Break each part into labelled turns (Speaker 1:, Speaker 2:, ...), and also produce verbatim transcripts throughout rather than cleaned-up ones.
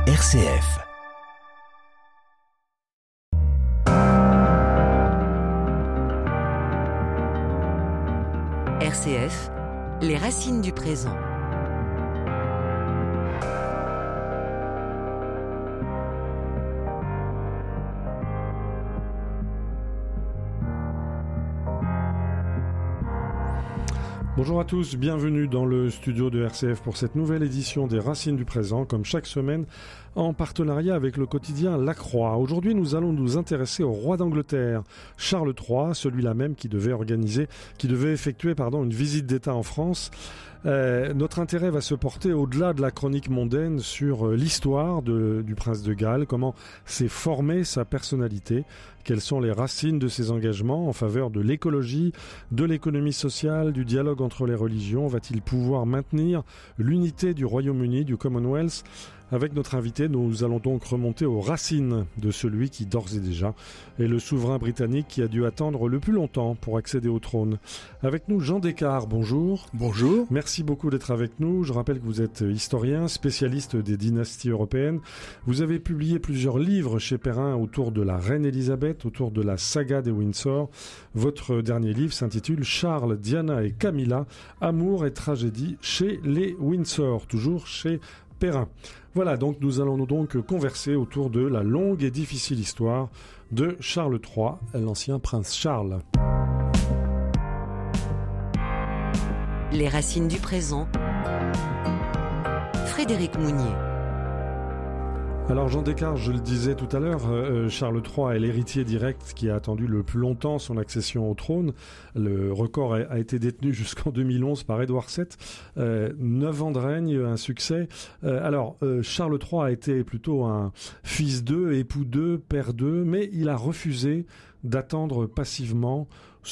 Speaker 1: R C F.
Speaker 2: R C F, les racines du présent.
Speaker 3: Bonjour à tous, bienvenue dans le studio de R C F pour cette nouvelle édition des Racines du Présent, comme chaque semaine, en partenariat avec le quotidien La Croix. Aujourd'hui, nous allons nous intéresser au roi d'Angleterre, Charles trois, celui-là même qui devait organiser, qui devait effectuer, pardon, une visite d'État en France. Euh, notre intérêt va se porter au-delà de la chronique mondaine sur euh, l'histoire de, du prince de Galles, comment s'est formée sa personnalité, quelles sont les racines de ses engagements en faveur de l'écologie, de l'économie sociale, du dialogue entre les religions. Va-t-il pouvoir maintenir l'unité du Royaume-Uni, du Commonwealth ? Avec notre invité, nous allons donc remonter aux racines de celui qui, d'ores et déjà, est le souverain britannique qui a dû attendre le plus longtemps pour accéder au trône. Avec nous, Jean Descartes, bonjour.
Speaker 4: Bonjour.
Speaker 3: Merci beaucoup d'être avec nous. Je rappelle que vous êtes historien, spécialiste des dynasties européennes. Vous avez publié plusieurs livres chez Perrin autour de la reine Elisabeth, autour de la saga des Windsor. Votre dernier livre s'intitule « Charles, Diana et Camilla, amour et tragédie chez les Windsor », toujours chez Perrin. Voilà, donc nous allons donc converser autour de la longue et difficile histoire de Charles trois, l'ancien prince Charles.
Speaker 2: Les racines du présent. Frédéric Mounier.
Speaker 3: Alors Jean Descartes, je le disais tout à l'heure, euh, Charles trois est l'héritier direct qui a attendu le plus longtemps son accession au trône. Le record a, a été détenu jusqu'en deux mille onze par Édouard sept. Euh, neuf ans de règne, un succès. Euh, alors euh, Charles trois a été plutôt un fils d'eux, époux d'eux, père d'eux, mais il a refusé d'attendre passivement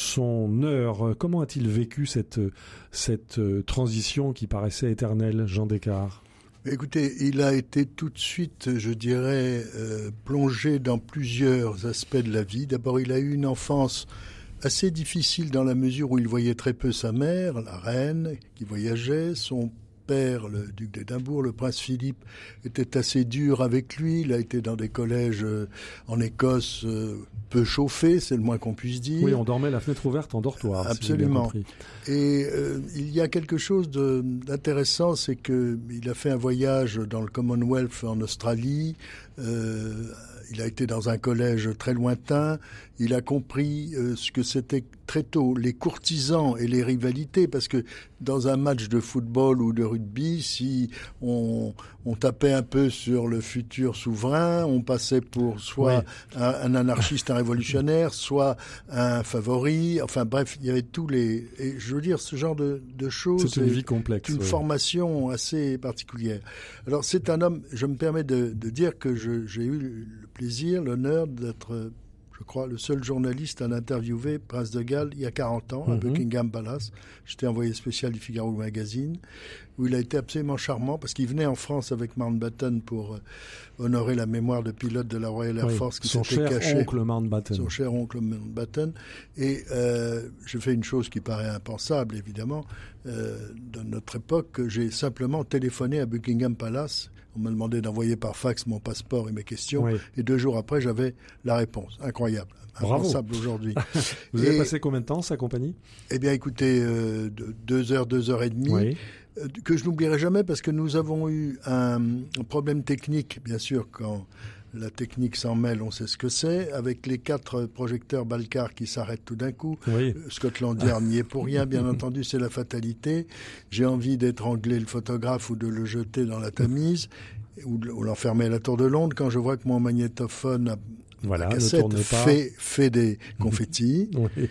Speaker 3: son heure. Comment a-t-il vécu cette, cette euh, transition qui paraissait éternelle, Jean Descartes ?
Speaker 4: Écoutez, il a été tout de suite, je dirais, euh, plongé dans plusieurs aspects de la vie. D'abord, il a eu une enfance assez difficile dans la mesure où il voyait très peu sa mère, la reine, qui voyageait. Son père, le duc d'Édimbourg, le prince Philippe, était assez dur avec lui. Il a été dans des collèges euh, en Écosse euh, peu chauffés, c'est le moins qu'on puisse dire.
Speaker 3: Oui, on dormait la fenêtre ouverte en dortoir.
Speaker 4: Absolument.
Speaker 3: Si j'ai bien compris.
Speaker 4: Et euh, il y a quelque chose de, d'intéressant, c'est qu'il a fait un voyage dans le Commonwealth en Australie. Euh, il a été dans un collège très lointain. Il a compris euh, ce que c'était très tôt, les courtisans et les rivalités, parce que dans un match de football ou de rugby, si on, on tapait un peu sur le futur souverain, on passait pour soit
Speaker 3: oui.
Speaker 4: un, un anarchiste, un révolutionnaire, soit un favori. Enfin bref, il y avait tous les... Et je veux dire, ce genre de, de choses...
Speaker 3: C'est une vie complexe.
Speaker 4: Une
Speaker 3: oui.
Speaker 4: formation assez particulière. Alors c'est un homme, je me permets de, de dire que je, j'ai eu le plaisir, l'honneur d'être... je crois, le seul journaliste à l'interviewer, Prince de Galles, il y a quarante ans, à mm-hmm. Buckingham Palace. J'étais envoyé spécial du Figaro Magazine, où il a été absolument charmant, parce qu'il venait en France avec Mountbatten pour euh, honorer la mémoire de pilote de la Royal Air
Speaker 3: oui,
Speaker 4: Force qui
Speaker 3: son
Speaker 4: s'était
Speaker 3: cher
Speaker 4: caché.
Speaker 3: oncle Mountbatten.
Speaker 4: Son cher oncle Mountbatten. Et euh, je fais une chose qui paraît impensable, évidemment, euh, de notre époque. J'ai simplement téléphoné à Buckingham Palace. On m'a demandé d'envoyer par fax mon passeport et mes questions. Oui. Et deux jours après, j'avais la réponse. Incroyable. Impensable aujourd'hui.
Speaker 3: Vous
Speaker 4: et,
Speaker 3: avez passé combien de temps, sa compagnie ?
Speaker 4: Eh bien, écoutez, euh, deux heures, deux heures et demie. Oui. Euh, que je n'oublierai jamais parce que nous avons eu un, un problème technique, bien sûr, quand la technique s'en mêle, on sait ce que c'est, avec les quatre projecteurs Balcar qui s'arrêtent tout d'un coup.
Speaker 3: Oui.
Speaker 4: Scotland Yard n'y est pour rien, bien entendu, c'est la fatalité. J'ai envie d'étrangler le photographe ou de le jeter dans la Tamise ou, de, ou l'enfermer à la Tour de Londres quand je vois que mon magnétophone à,
Speaker 3: voilà,
Speaker 4: à cassette fait, fait des confettis.
Speaker 3: Oui.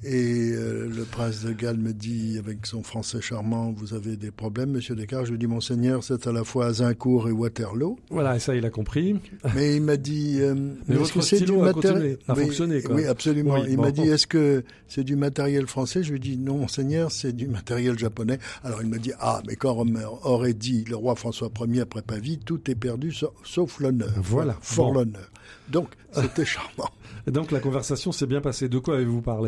Speaker 4: Et euh, le prince de Galles me dit, avec son français charmant, vous avez des problèmes, monsieur Descartes? Je lui dis, monseigneur, c'est à la fois Azincourt et Waterloo.
Speaker 3: Voilà, et ça, il a compris.
Speaker 4: Mais il m'a dit... Euh,
Speaker 3: mais votre est-ce que stylo c'est du a matéri... continué à
Speaker 4: oui,
Speaker 3: fonctionner, quoi.
Speaker 4: Oui, absolument. Oui, il
Speaker 3: bon.
Speaker 4: m'a dit, est-ce que c'est du matériel français? Je lui dis, non, monseigneur, c'est du matériel japonais. Alors il m'a dit, ah, mais quand aurait dit le roi François Ier après Pavie, tout est perdu, sauf, sauf l'honneur.
Speaker 3: Voilà.
Speaker 4: Fort
Speaker 3: bon.
Speaker 4: l'honneur. Donc, c'était charmant.
Speaker 3: Et donc la conversation s'est bien passée. De quoi avez-vous parlé avec lui?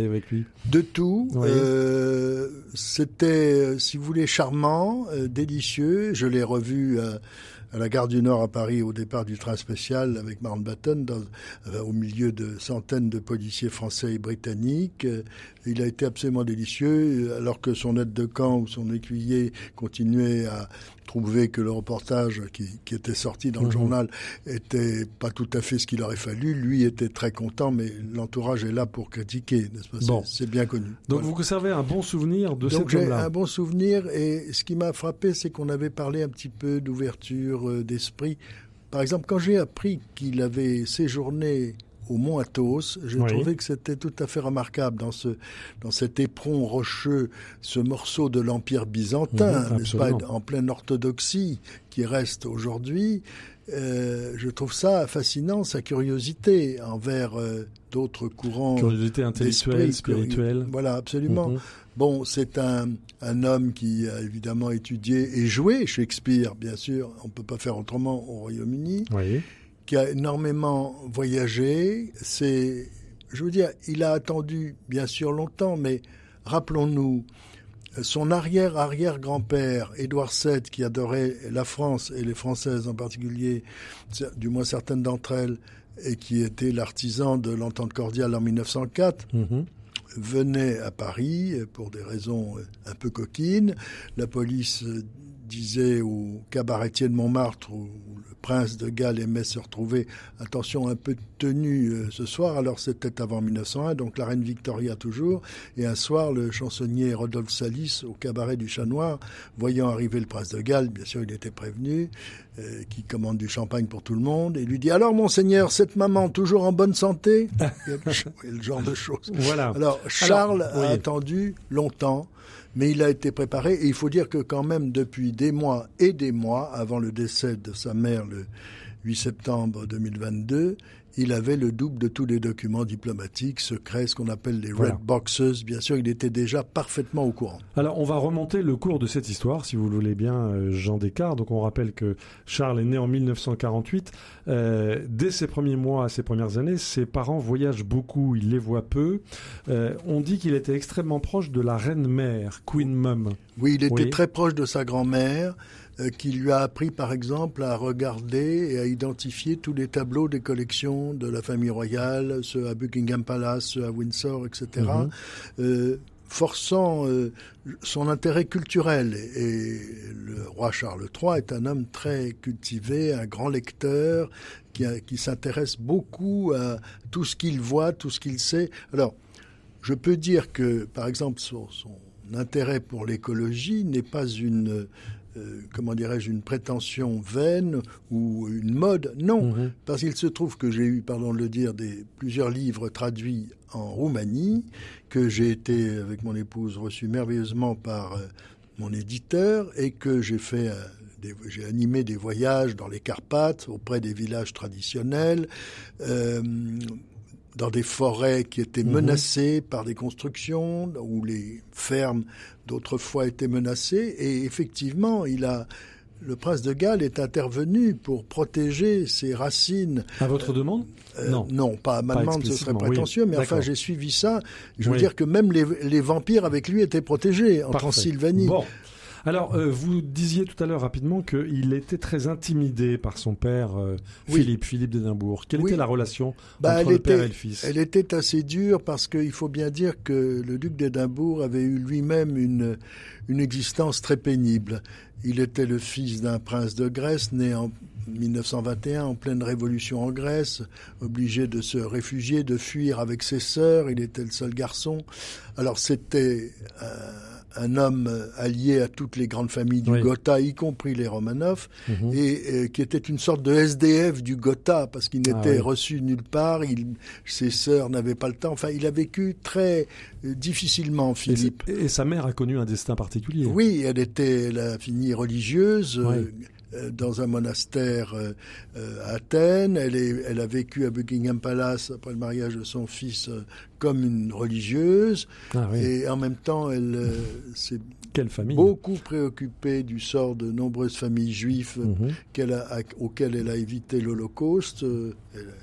Speaker 3: lui?
Speaker 4: De tout.
Speaker 3: Oui.
Speaker 4: Euh, c'était, si vous voulez, charmant, euh, délicieux. Je l'ai revu euh, à la gare du Nord à Paris au départ du train spécial avec Mountbatten, dans, euh, au milieu de centaines de policiers français et britanniques. Euh, il a été absolument délicieux, alors que son aide de camp ou son écuyer continuait à trouver que le reportage qui, qui était sorti dans le mmh. journal était pas tout à fait ce qu'il aurait fallu. Lui était très content, mais l'entourage est là pour critiquer, n'est-ce pas? Bon. C'est, c'est bien connu.
Speaker 3: Donc
Speaker 4: voilà.
Speaker 3: Vous conservez un bon souvenir de
Speaker 4: Donc
Speaker 3: cet homme-là?
Speaker 4: J'ai un bon souvenir, et ce qui m'a frappé, c'est qu'on avait parlé un petit peu d'ouverture euh, d'esprit. Par exemple, quand j'ai appris qu'il avait séjourné au Mont Athos, j'ai oui. trouvé que c'était tout à fait remarquable dans ce dans cet éperon rocheux, ce morceau de l'Empire byzantin, mmh, n'est-ce pas, en pleine orthodoxie, qui reste aujourd'hui. Euh, je trouve ça fascinant, sa curiosité envers euh, d'autres courants.
Speaker 3: Curiosité intellectuelle, spirituelle.
Speaker 4: Voilà, absolument. Mmh. Bon, c'est un, un homme qui a évidemment étudié et joué Shakespeare, bien sûr. On ne peut pas faire autrement au Royaume-Uni.
Speaker 3: Oui.
Speaker 4: Qui a énormément voyagé. C'est, je veux dire, il a attendu bien sûr longtemps, mais rappelons-nous, son arrière-arrière-grand-père, Édouard sept, qui adorait la France et les Françaises en particulier, du moins certaines d'entre elles, et qui était l'artisan de l'entente cordiale en mille neuf cent quatre, mmh. venait à Paris pour des raisons un peu coquines. La police disait au cabaretier de Montmartre, où le prince de Galles aimait se retrouver, attention, un peu de tenue euh, ce soir. Alors c'était avant mille neuf cent un, donc la reine Victoria toujours. Et un soir, le chansonnier Rodolphe Salis, au cabaret du Chat Noir, voyant arriver le prince de Galles, bien sûr il était prévenu, euh, qui commande du champagne pour tout le monde, et lui dit « Alors monseigneur, cette maman toujours en bonne santé ?» Et le genre de choses.
Speaker 3: Voilà.
Speaker 4: Alors Charles
Speaker 3: Alors, oui.
Speaker 4: a attendu longtemps, mais il a été préparé, et il faut dire que quand même depuis des mois et des mois, avant le décès de sa mère le huit septembre deux mille vingt-deux, il avait le double de tous les documents diplomatiques secrets, ce qu'on appelle les
Speaker 3: voilà.
Speaker 4: red boxes. Bien sûr, il était déjà parfaitement au courant.
Speaker 3: Alors, on va remonter le cours de cette histoire, si vous le voulez bien, Jean Descartes. Donc, on rappelle que Charles est né en mille neuf cent quarante-huit. Euh, dès ses premiers mois, ses premières années, ses parents voyagent beaucoup, il les voit peu. Euh, on dit qu'il était extrêmement proche de la reine-mère, Queen Mum.
Speaker 4: Oui, il était
Speaker 3: oui.
Speaker 4: très proche de sa grand-mère, euh, qui lui a appris, par exemple, à regarder et à identifier tous les tableaux des collections de la famille royale, ceux à Buckingham Palace, ceux à Windsor, et cetera, mm-hmm. euh, forçant euh, son intérêt culturel. Et, et le roi Charles trois est un homme très cultivé, un grand lecteur, qui, a, qui s'intéresse beaucoup à tout ce qu'il voit, tout ce qu'il sait. Alors, je peux dire que, par exemple, son, son l'intérêt pour l'écologie n'est pas une, euh, comment dirais-je, une prétention vaine ou une mode, non, mmh. parce qu'il se trouve que j'ai eu, pardon de le dire, des, plusieurs livres traduits en Roumanie, que j'ai été, avec mon épouse, reçu merveilleusement par euh, mon éditeur, et que j'ai fait... Euh, Des, j'ai animé des voyages dans les Carpates, auprès des villages traditionnels, euh, dans des forêts qui étaient menacées mmh. par des constructions, où les fermes d'autrefois étaient menacées. Et effectivement, il a, le prince de Galles est intervenu pour protéger ses racines.
Speaker 3: À votre demande ?
Speaker 4: euh,
Speaker 3: Non.
Speaker 4: Non, pas à ma
Speaker 3: pas
Speaker 4: demande, ce serait prétentieux, oui. mais
Speaker 3: D'accord.
Speaker 4: enfin, j'ai suivi ça. Je veux
Speaker 3: oui.
Speaker 4: dire que même les, les vampires avec lui étaient protégés en
Speaker 3: Parfait.
Speaker 4: Transylvanie.
Speaker 3: Bon. Alors, euh, vous disiez tout à l'heure rapidement qu'il était très intimidé par son père, euh,
Speaker 4: oui.
Speaker 3: Philippe, Philippe d'Édimbourg. Quelle
Speaker 4: oui.
Speaker 3: était la relation
Speaker 4: bah,
Speaker 3: entre le
Speaker 4: était,
Speaker 3: père et le fils ?
Speaker 4: Elle était assez dure parce qu'il faut bien dire que le duc d'Édimbourg avait eu lui-même une, une existence très pénible. Il était le fils d'un prince de Grèce, né en mille neuf cent vingt et un, en pleine révolution en Grèce, obligé de se réfugier, de fuir avec ses sœurs. Il était le seul garçon. Alors c'était... Euh, un homme allié à toutes les grandes familles du
Speaker 3: oui.
Speaker 4: Gotha, y compris les Romanov,
Speaker 3: mmh.
Speaker 4: et, et qui était une sorte de S D F du Gotha, parce qu'il n'était ah, oui. reçu nulle part, il, ses sœurs n'avaient pas le temps. Enfin, il a vécu très euh, difficilement, Philippe.
Speaker 3: Et, et sa mère a connu un destin particulier.
Speaker 4: Oui, elle était, elle a fini religieuse,
Speaker 3: oui.
Speaker 4: euh, dans un monastère euh, à Athènes. Elle, est, elle a vécu à Buckingham Palace après le mariage de son fils euh, comme une religieuse.
Speaker 3: Ah, oui.
Speaker 4: Et en même temps, elle euh, s'est
Speaker 3: Quelle famille.
Speaker 4: beaucoup préoccupée du sort de nombreuses familles juives mm-hmm. qu'elle a, à, auxquelles elle a évité l'Holocauste. Euh, elle,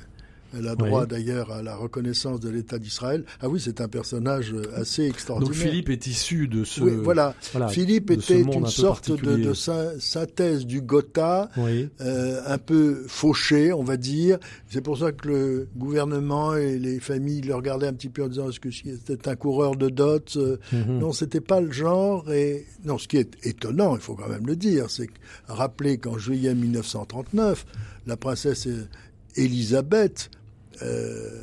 Speaker 4: Elle a droit
Speaker 3: oui.
Speaker 4: d'ailleurs à la reconnaissance de l'État d'Israël. Ah oui, c'est un personnage assez extraordinaire.
Speaker 3: Donc Philippe est issu de ce...
Speaker 4: Oui, voilà. voilà. Philippe était une sorte de, de synthèse du Gotha, oui. euh, un peu fauché, on va dire. C'est pour ça que le gouvernement et les familles le regardaient un petit peu en disant est-ce que c'était un coureur de dot. Mm-hmm. Non, c'était pas le genre. Et non, ce qui est étonnant, il faut quand même le dire, c'est que rappeler qu'en juillet mille neuf cent trente-neuf, la princesse Élisabeth Euh,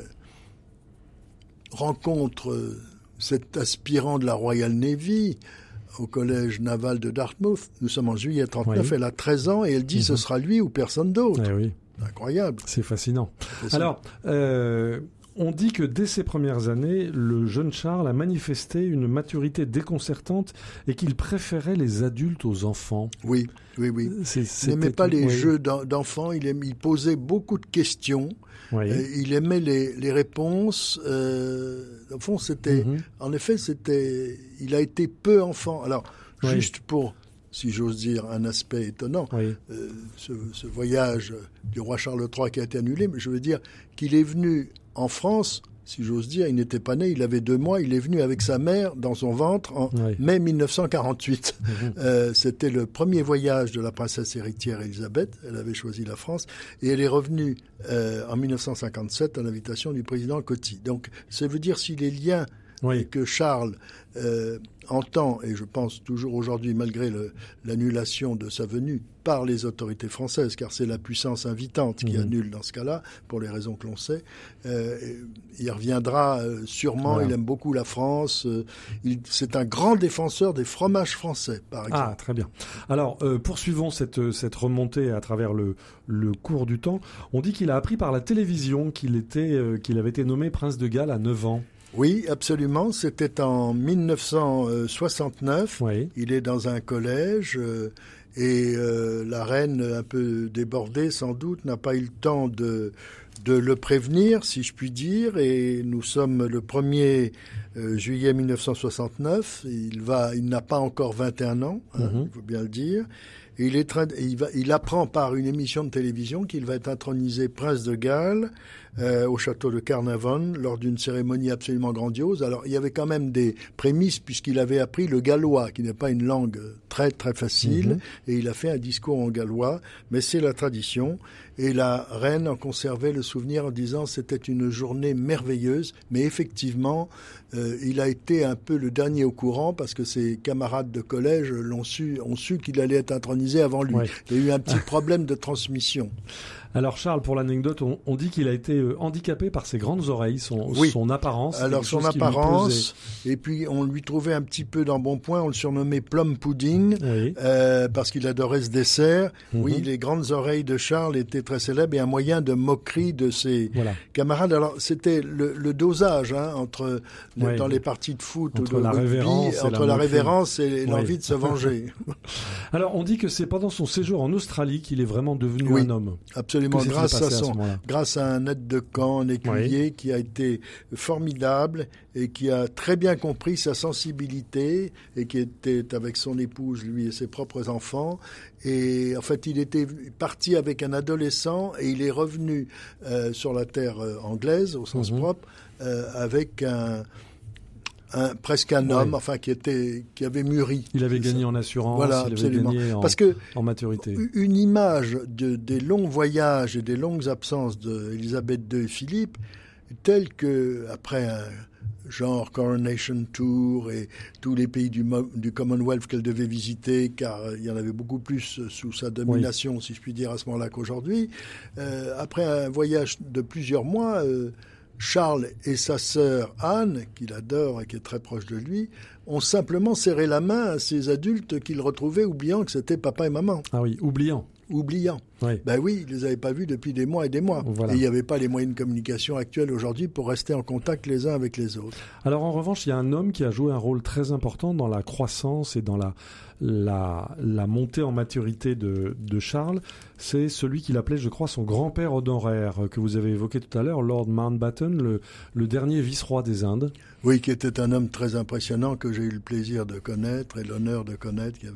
Speaker 4: rencontre euh, cet aspirant de la Royal Navy au collège naval de Dartmouth. Nous sommes en juillet trente-neuf, oui. Elle a treize ans et elle dit mmh. ce sera lui ou personne d'autre.
Speaker 3: Eh oui.
Speaker 4: Incroyable.
Speaker 3: C'est fascinant. C'est Alors, euh, on dit que dès ses premières années, le jeune Charles a manifesté une maturité déconcertante et qu'il préférait les adultes aux enfants.
Speaker 4: Oui, oui, oui. C'est, il n'aimait pas les oui. jeux d'enfants, il, aimait, il posait beaucoup de questions. Oui. Euh, il aimait les, les réponses. Euh, au fond, c'était, mm-hmm. en effet, c'était, il a été peu enfant. Alors, oui. juste pour, si j'ose dire, un aspect étonnant, oui. euh, ce, ce voyage du roi Charles trois qui a été annulé, mais je veux dire qu'il est venu en France. Si j'ose dire, il n'était pas né, il avait deux mois, il est venu avec sa mère dans son ventre en oui. mai mille neuf cent quarante-huit. Mmh. Euh, c'était le premier voyage de la princesse héritière Élisabeth, elle avait choisi la France, et elle est revenue euh, en mille neuf cent cinquante-sept à l'invitation du président Coty. Donc, ça veut dire si les liens oui. que Charles euh, entend, et je pense toujours aujourd'hui, malgré le, l'annulation de sa venue par les autorités françaises, car c'est la puissance invitante qui mmh. annule dans ce cas-là, pour les raisons que l'on sait. Euh, il reviendra euh, sûrement, voilà. Il aime beaucoup la France. Euh, il, c'est un grand défenseur des fromages français, par exemple.
Speaker 3: Ah, très bien. Alors, euh, poursuivons cette, cette remontée à travers le, le cours du temps. On dit qu'il a appris par la télévision qu'il, était, euh, qu'il avait été nommé prince de Galles à neuf ans.
Speaker 4: Oui, absolument. C'était en mille neuf cent soixante-neuf. Oui. Il est dans un collège euh, et euh, la reine, un peu débordée sans doute, n'a pas eu le temps de, de le prévenir, si je puis dire. Et nous sommes le premier euh, juillet mille neuf cent soixante-neuf. Il, va, il n'a pas encore vingt et un ans, hein, mm-hmm. il faut bien le dire. Et il, est tra- il, va, il apprend par une émission de télévision qu'il va être intronisé prince de Galles euh, au château de Carnarvon lors d'une cérémonie absolument grandiose. Alors, il y avait quand même des prémices puisqu'il avait appris le gallois, qui n'est pas une langue très, très facile. Mm-hmm. Et il a fait un discours en gallois, mais c'est la tradition. Et la reine en conservait le souvenir en disant que c'était une journée merveilleuse. Mais effectivement, euh, il a été un peu le dernier au courant parce que ses camarades de collège l'ont su, ont su qu'il allait être intronisé avant lui. Ouais. Il y a eu un petit problème de transmission.
Speaker 3: Alors Charles, pour l'anecdote, on, on dit qu'il a été euh, handicapé par ses grandes oreilles, son,
Speaker 4: oui.
Speaker 3: son apparence.
Speaker 4: Alors son apparence, et puis on lui trouvait un petit peu d'embonpoint, on le surnommait Plum Pudding, oui. euh, parce qu'il adorait ce dessert. Mm-hmm. Oui, les grandes oreilles de Charles étaient très célèbres et un moyen de moquerie de ses voilà. camarades. Alors c'était le, le dosage hein, entre oui. dans les parties de foot
Speaker 3: entre
Speaker 4: ou de
Speaker 3: la
Speaker 4: rugby,
Speaker 3: révérence
Speaker 4: entre
Speaker 3: et
Speaker 4: la,
Speaker 3: la
Speaker 4: révérence et oui. l'envie de se venger.
Speaker 3: Alors on dit que c'est pendant son séjour en Australie qu'il est vraiment devenu
Speaker 4: oui,
Speaker 3: un homme.
Speaker 4: Absolument. Grâce à, son, à grâce à un aide de camp, un écuyer oui. qui a été formidable et qui a très bien compris sa sensibilité et qui était avec son épouse, lui et ses propres enfants. Et en fait, il était parti avec un adolescent et il est revenu euh, sur la terre euh, anglaise, au sens mm-hmm. propre, euh, avec un... Un, presque un homme, oui. enfin qui était, qui avait mûri.
Speaker 3: Il avait gagné ça. En assurance,
Speaker 4: voilà,
Speaker 3: il
Speaker 4: absolument.
Speaker 3: avait gagné en,
Speaker 4: Parce que
Speaker 3: en maturité.
Speaker 4: Une image de, des longs voyages et des longues absences d'Élisabeth deux et Philippe, telle que après un genre Coronation Tour et tous les pays du, du Commonwealth qu'elle devait visiter, car il y en avait beaucoup plus sous sa domination, oui. si je puis dire, à ce moment-là qu'aujourd'hui. Euh, après un voyage de plusieurs mois. Euh, Charles et sa sœur Anne, qu'il adore et qui est très proche de lui, ont simplement serré la main à ces adultes qu'ils retrouvaient, oubliant que c'était papa et maman.
Speaker 3: Ah oui, oubliant.
Speaker 4: Oubliant.
Speaker 3: Oui.
Speaker 4: Ben oui, ils ne les avaient pas vus depuis des mois et des mois. Voilà. Et il n'y avait pas les moyens de communication actuels aujourd'hui pour rester en contact les uns avec les autres.
Speaker 3: Alors en revanche, il y a un homme qui a joué un rôle très important dans la croissance et dans la, la, la montée en maturité de, de Charles. C'est celui qu'il appelait, je crois, son grand-père honoraire, que vous avez évoqué tout à l'heure, Lord Mountbatten, le, le dernier vice-roi des Indes.
Speaker 4: Oui, qui était un homme très impressionnant que j'ai eu le plaisir de connaître et l'honneur de connaître, qui avait une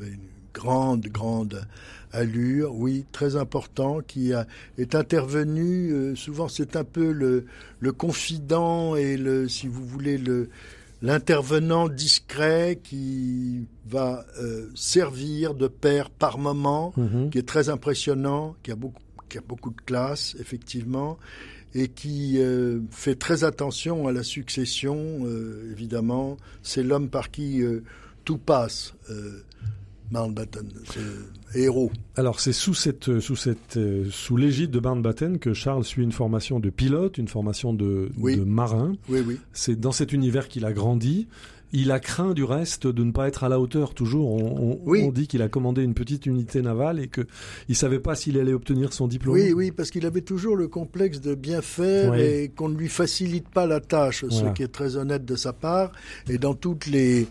Speaker 4: grande, grande allure, oui, très important, qui a, est intervenu, euh, souvent c'est un peu le, le confident et le, si vous voulez, le, l'intervenant discret qui va euh, servir de père par moment, mmh. qui est très impressionnant, qui a beaucoup, qui a beaucoup de classe, effectivement, et qui euh, fait très attention à la succession, euh, évidemment. C'est l'homme par qui euh, tout passe, euh, Mountbatten, c'est héros.
Speaker 3: Alors c'est sous cette, sous cette, sous l'égide de Mountbatten que Charles suit une formation de pilote, une formation de,
Speaker 4: oui.
Speaker 3: de marin.
Speaker 4: Oui, oui.
Speaker 3: C'est dans cet univers qu'il a grandi. Il a craint du reste de ne pas être à la hauteur. Toujours, on, on, oui. on dit qu'il a commandé une petite unité navale et qu'il ne savait pas s'il allait obtenir son diplôme.
Speaker 4: Oui, oui, parce qu'il avait toujours le complexe de bien faire oui. et qu'on ne lui facilite pas la tâche, voilà. ce qui est très honnête de sa part. Et dans toutes les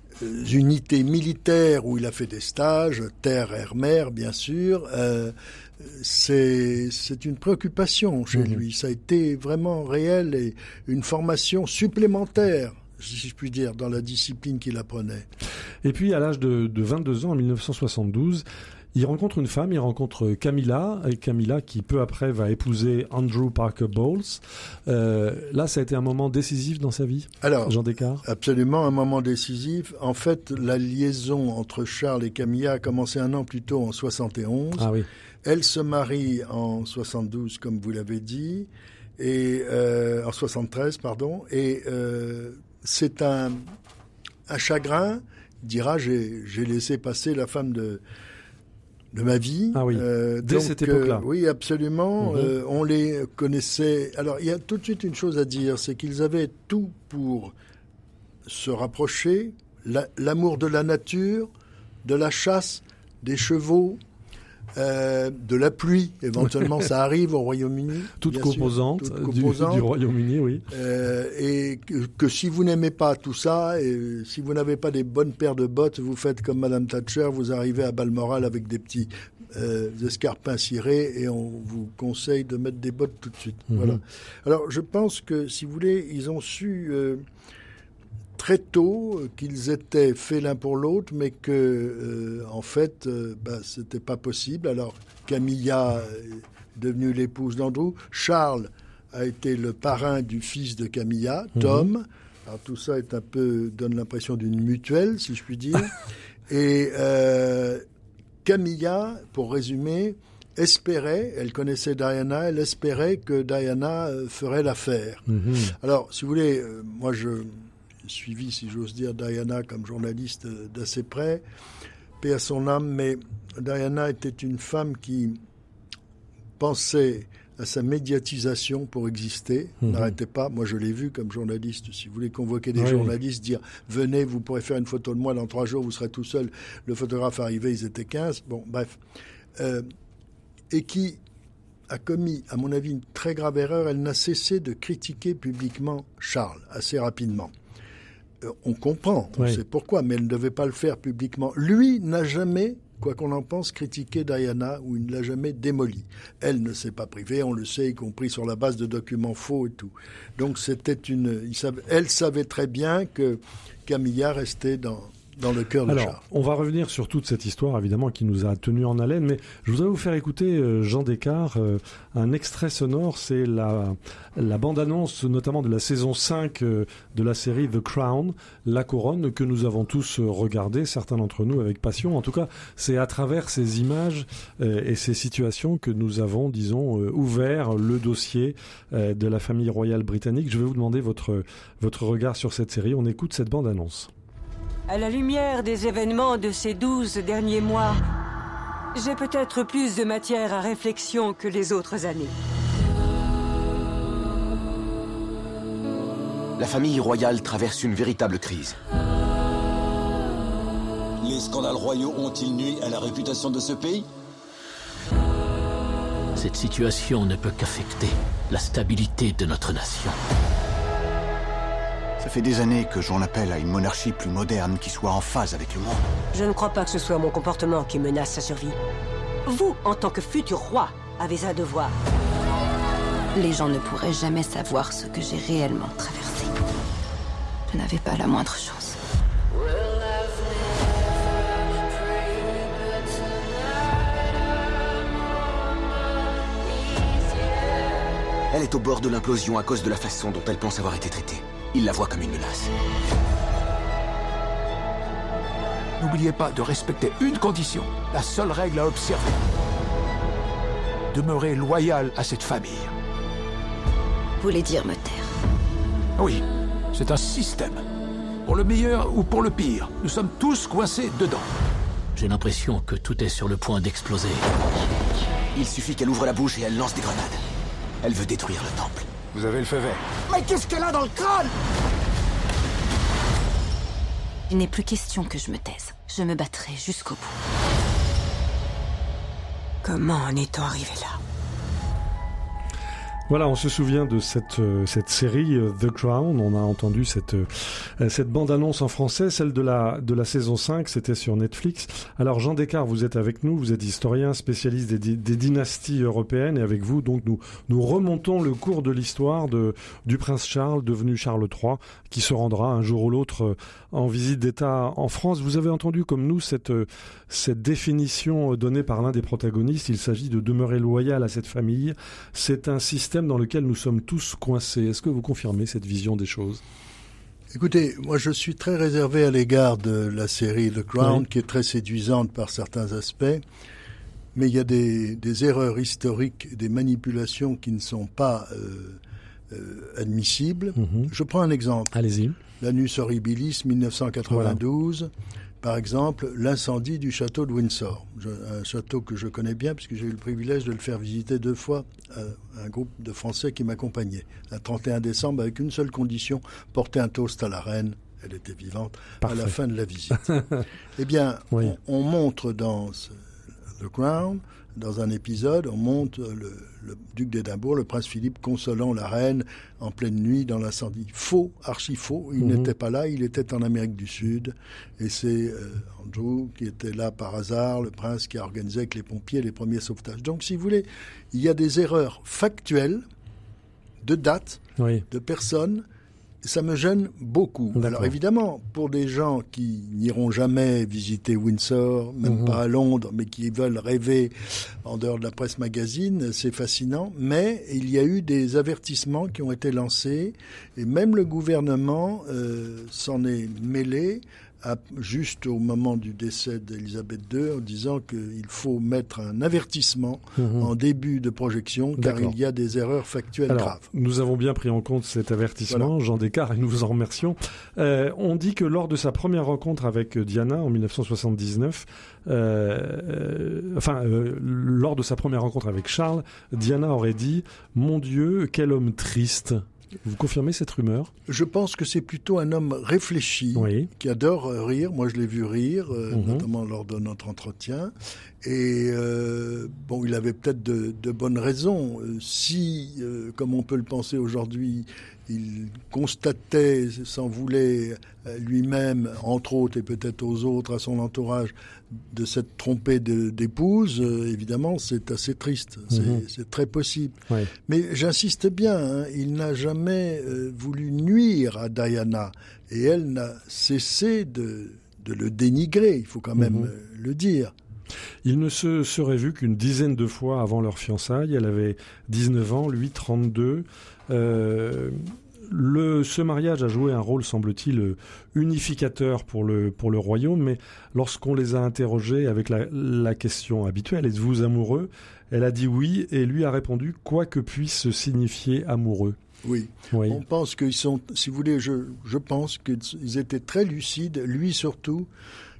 Speaker 4: unités militaires où il a fait des stages, terre, air, mer, bien sûr, euh, c'est, c'est une préoccupation chez mmh. lui. Ça a été vraiment réel et une formation supplémentaire, si je puis dire, dans la discipline qu'il apprenait.
Speaker 3: Et puis, à l'âge de, de vingt-deux ans, en mille neuf cent soixante-douze, il rencontre une femme, il rencontre Camilla, et Camilla qui peu après va épouser Andrew Parker Bowles. Euh, là, ça a été un moment décisif dans sa vie,
Speaker 4: Alors,
Speaker 3: Jean Descartes.
Speaker 4: Absolument, un moment décisif. En fait, la liaison entre Charles et Camilla a commencé un an plus tôt, en soixante et onze.
Speaker 3: Ah oui.
Speaker 4: Elle se marie en soixante-douze, comme vous l'avez dit, et euh, en soixante-treize, pardon, et euh, c'est un, un chagrin. Il dira, j'ai, j'ai laissé passer la femme de... de ma vie.
Speaker 3: Ah oui, euh, dès donc, cette époque-là.
Speaker 4: Euh, oui, absolument. Mm-hmm. Euh, on les connaissait. Alors, il y a tout de suite une chose à dire, c'est qu'ils avaient tout pour se rapprocher, la, l'amour de la nature, de la chasse, des chevaux, euh, de la pluie. Éventuellement, ça arrive au Royaume-Uni.
Speaker 3: Toute composante, sûr, toute composante du, du Royaume-Uni, oui.
Speaker 4: Euh, et que, que si vous n'aimez pas tout ça, et si vous n'avez pas des bonnes paires de bottes, vous faites comme Madame Thatcher, vous arrivez à Balmoral avec des petits euh, escarpins cirés et on vous conseille de mettre des bottes tout de suite. Mm-hmm. Voilà. Alors, je pense que, si vous voulez, ils ont su... Euh, très tôt qu'ils étaient faits l'un pour l'autre, mais que, euh, en fait, euh, bah, c'était pas possible. Alors, Camilla est devenue l'épouse d'Andrew. Charles a été le parrain du fils de Camilla, Tom. Mmh. Alors, tout ça est un peu, donne l'impression d'une mutuelle, si je puis dire. Et euh, Camilla, pour résumer, espérait, elle connaissait Diana, elle espérait que Diana euh, ferait l'affaire. Mmh. Alors, si vous voulez, euh, moi, je... suivi, si j'ose dire, Diana comme journaliste d'assez près, paix à son âme, mais Diana était une femme qui pensait à sa médiatisation pour exister, mmh. n'arrêtait pas. Moi, je l'ai vu comme journaliste. Si vous voulez convoquer des oui. journalistes, dire « Venez, vous pourrez faire une photo de moi, dans trois jours, vous serez tout seul ». Le photographe arrivait, ils étaient quinze. Bon, bref. Euh, et qui a commis, à mon avis, une très grave erreur. Elle n'a cessé de critiquer publiquement Charles, assez rapidement. On comprend, on oui. sait pourquoi, mais elle ne devait pas le faire publiquement. Lui n'a jamais, quoi qu'on en pense, critiqué Diana ou il ne l'a jamais démolie. Elle ne s'est pas privée, on le sait, y compris sur la base de documents faux et tout. Donc c'était une... Il savait, elle savait très bien que Camilla restait dans... dans le cœur de
Speaker 3: Alors,
Speaker 4: Charles.
Speaker 3: On va revenir sur toute cette histoire, évidemment, qui nous a tenus en haleine, mais je voudrais vous faire écouter, euh, Jean Descartes, euh, un extrait sonore, c'est la, la bande-annonce, notamment de la saison cinq euh, de la série The Crown, La Couronne, que nous avons tous regardé, certains d'entre nous avec passion. En tout cas, c'est à travers ces images euh, et ces situations que nous avons, disons, euh, ouvert le dossier euh, de la famille royale britannique. Je vais vous demander votre, votre regard sur cette série. On écoute cette bande-annonce.
Speaker 1: À la lumière des événements de ces douze derniers mois, j'ai peut-être plus de matière à réflexion que les autres années.
Speaker 5: La famille royale traverse une véritable crise.
Speaker 6: Les scandales royaux ont-ils nui à la réputation de ce pays ?
Speaker 7: Cette situation ne peut qu'affecter la stabilité de notre nation.
Speaker 8: Ça fait des années que j'en appelle à une monarchie plus moderne qui soit en phase avec le monde.
Speaker 1: Je ne crois pas que ce soit mon comportement qui menace sa survie. Vous, en tant que futur roi, avez un devoir.
Speaker 9: Les gens ne pourraient jamais savoir ce que j'ai réellement traversé. Je n'avais pas la moindre chance.
Speaker 5: Elle est au bord de l'implosion à cause de la façon dont elle pense avoir été traitée. Il la voit comme une menace.
Speaker 10: N'oubliez pas de respecter une condition, la seule règle à observer. Demeurez loyal à cette famille.
Speaker 9: Vous voulez dire me taire?
Speaker 10: Oui, c'est un système. Pour le meilleur ou pour le pire, nous sommes tous coincés dedans.
Speaker 7: J'ai l'impression que tout est sur le point d'exploser.
Speaker 5: Il suffit qu'elle ouvre la bouche et elle lance des grenades. Elle veut détruire le temple.
Speaker 10: Vous avez le feu vert.
Speaker 8: Mais qu'est-ce qu'elle a dans le crâne?
Speaker 9: Il n'est plus question que je me taise. Je me battrai jusqu'au bout.
Speaker 1: Comment en est-on arrivé là?
Speaker 3: Voilà, on se souvient de cette euh, cette série euh, The Crown. On a entendu cette euh, cette bande-annonce en français, celle de la de la saison cinq, c'était sur Netflix. Alors Jean Descartes, vous êtes avec nous, vous êtes historien, spécialiste des, des dynasties européennes, et avec vous, donc nous nous remontons le cours de l'histoire de du prince Charles, devenu Charles trois, qui se rendra un jour ou l'autre euh, en visite d'État en France. Vous avez entendu comme nous cette euh, cette définition donnée par l'un des protagonistes. Il s'agit de demeurer loyal à cette famille. C'est un système dans lequel nous sommes tous coincés. Est-ce que vous confirmez cette vision des choses?
Speaker 4: Écoutez, moi je suis très réservé à l'égard de la série The Crown,
Speaker 3: oui.
Speaker 4: qui est très séduisante par certains aspects, mais il y a des, des erreurs historiques, des manipulations qui ne sont pas euh, euh, admissibles. Mm-hmm. Je prends un exemple.
Speaker 3: Allez-y.
Speaker 4: L'Annus Horribilis mille neuf cent quatre-vingt-douze. Voilà. Par exemple, l'incendie du château de Windsor, je, un château que je connais bien puisque j'ai eu le privilège de le faire visiter deux fois à un groupe de Français qui m'accompagnait. Un trente et un décembre, avec une seule condition, porter un toast à la reine, elle était vivante, Parfait. À la fin de la visite. Eh bien, oui. on, on montre dans ce, The Crown, dans un épisode, on montre le, le duc d'Édimbourg, le prince Philippe, consolant la reine en pleine nuit dans l'incendie. Faux, archi faux. Il mm-hmm. n'était pas là, il était en Amérique du Sud. Et c'est euh, Andrew qui était là par hasard, le prince qui a organisé avec les pompiers les premiers sauvetages. Donc, si vous voulez, il y a des erreurs factuelles, de date, oui. de personnes. Ça me gêne beaucoup. D'accord. Alors évidemment, pour des gens qui n'iront jamais visiter Windsor, même mmh. pas à Londres, mais qui veulent rêver en dehors de la presse magazine, c'est fascinant. Mais il y a eu des avertissements qui ont été lancés, et même le gouvernement euh, s'en est mêlé, à, juste au moment du décès d'Élisabeth deux, en disant qu'il faut mettre un avertissement mmh. en début de projection, car D'accord. il y a des erreurs factuelles
Speaker 3: Alors,
Speaker 4: graves.
Speaker 3: Nous avons bien pris en compte cet avertissement, voilà. Jean Descartes, et nous vous en remercions. Euh, on dit que lors de sa première rencontre avec Diana en dix-neuf cent soixante-dix-neuf, euh, euh, enfin, euh, lors de sa première rencontre avec Charles, Diana aurait dit « Mon Dieu, quel homme triste !» Vous confirmez cette rumeur?
Speaker 4: Je pense que c'est plutôt un homme réfléchi, oui. qui adore rire. Moi, je l'ai vu rire, euh, mm-hmm. notamment lors de notre entretien. Et euh, bon, il avait peut-être de, de bonnes raisons. Si, euh, comme on peut le penser aujourd'hui, il constatait, s'en voulait lui-même, entre autres, et peut-être aux autres, à son entourage, de s'être trompé de, d'épouse, euh, évidemment, c'est assez triste. C'est, mmh. c'est très possible. Ouais. Mais j'insiste bien, hein, il n'a jamais euh, voulu nuire à Diana. Et elle n'a cessé de, de le dénigrer, il faut quand même mmh. euh, le dire.
Speaker 3: Ils ne se seraient vus qu'une dizaine de fois avant leur fiançailles. Elle avait dix-neuf ans, lui trente-deux. Euh, le, ce mariage a joué un rôle, semble-t-il, unificateur pour le, pour le royaume, mais lorsqu'on les a interrogés avec la, la question habituelle, êtes-vous amoureux? Elle a dit oui, et lui a répondu quoi que puisse signifier amoureux.
Speaker 4: Oui. oui, on pense qu'ils sont, si vous voulez, je, je pense qu'ils étaient très lucides, lui surtout,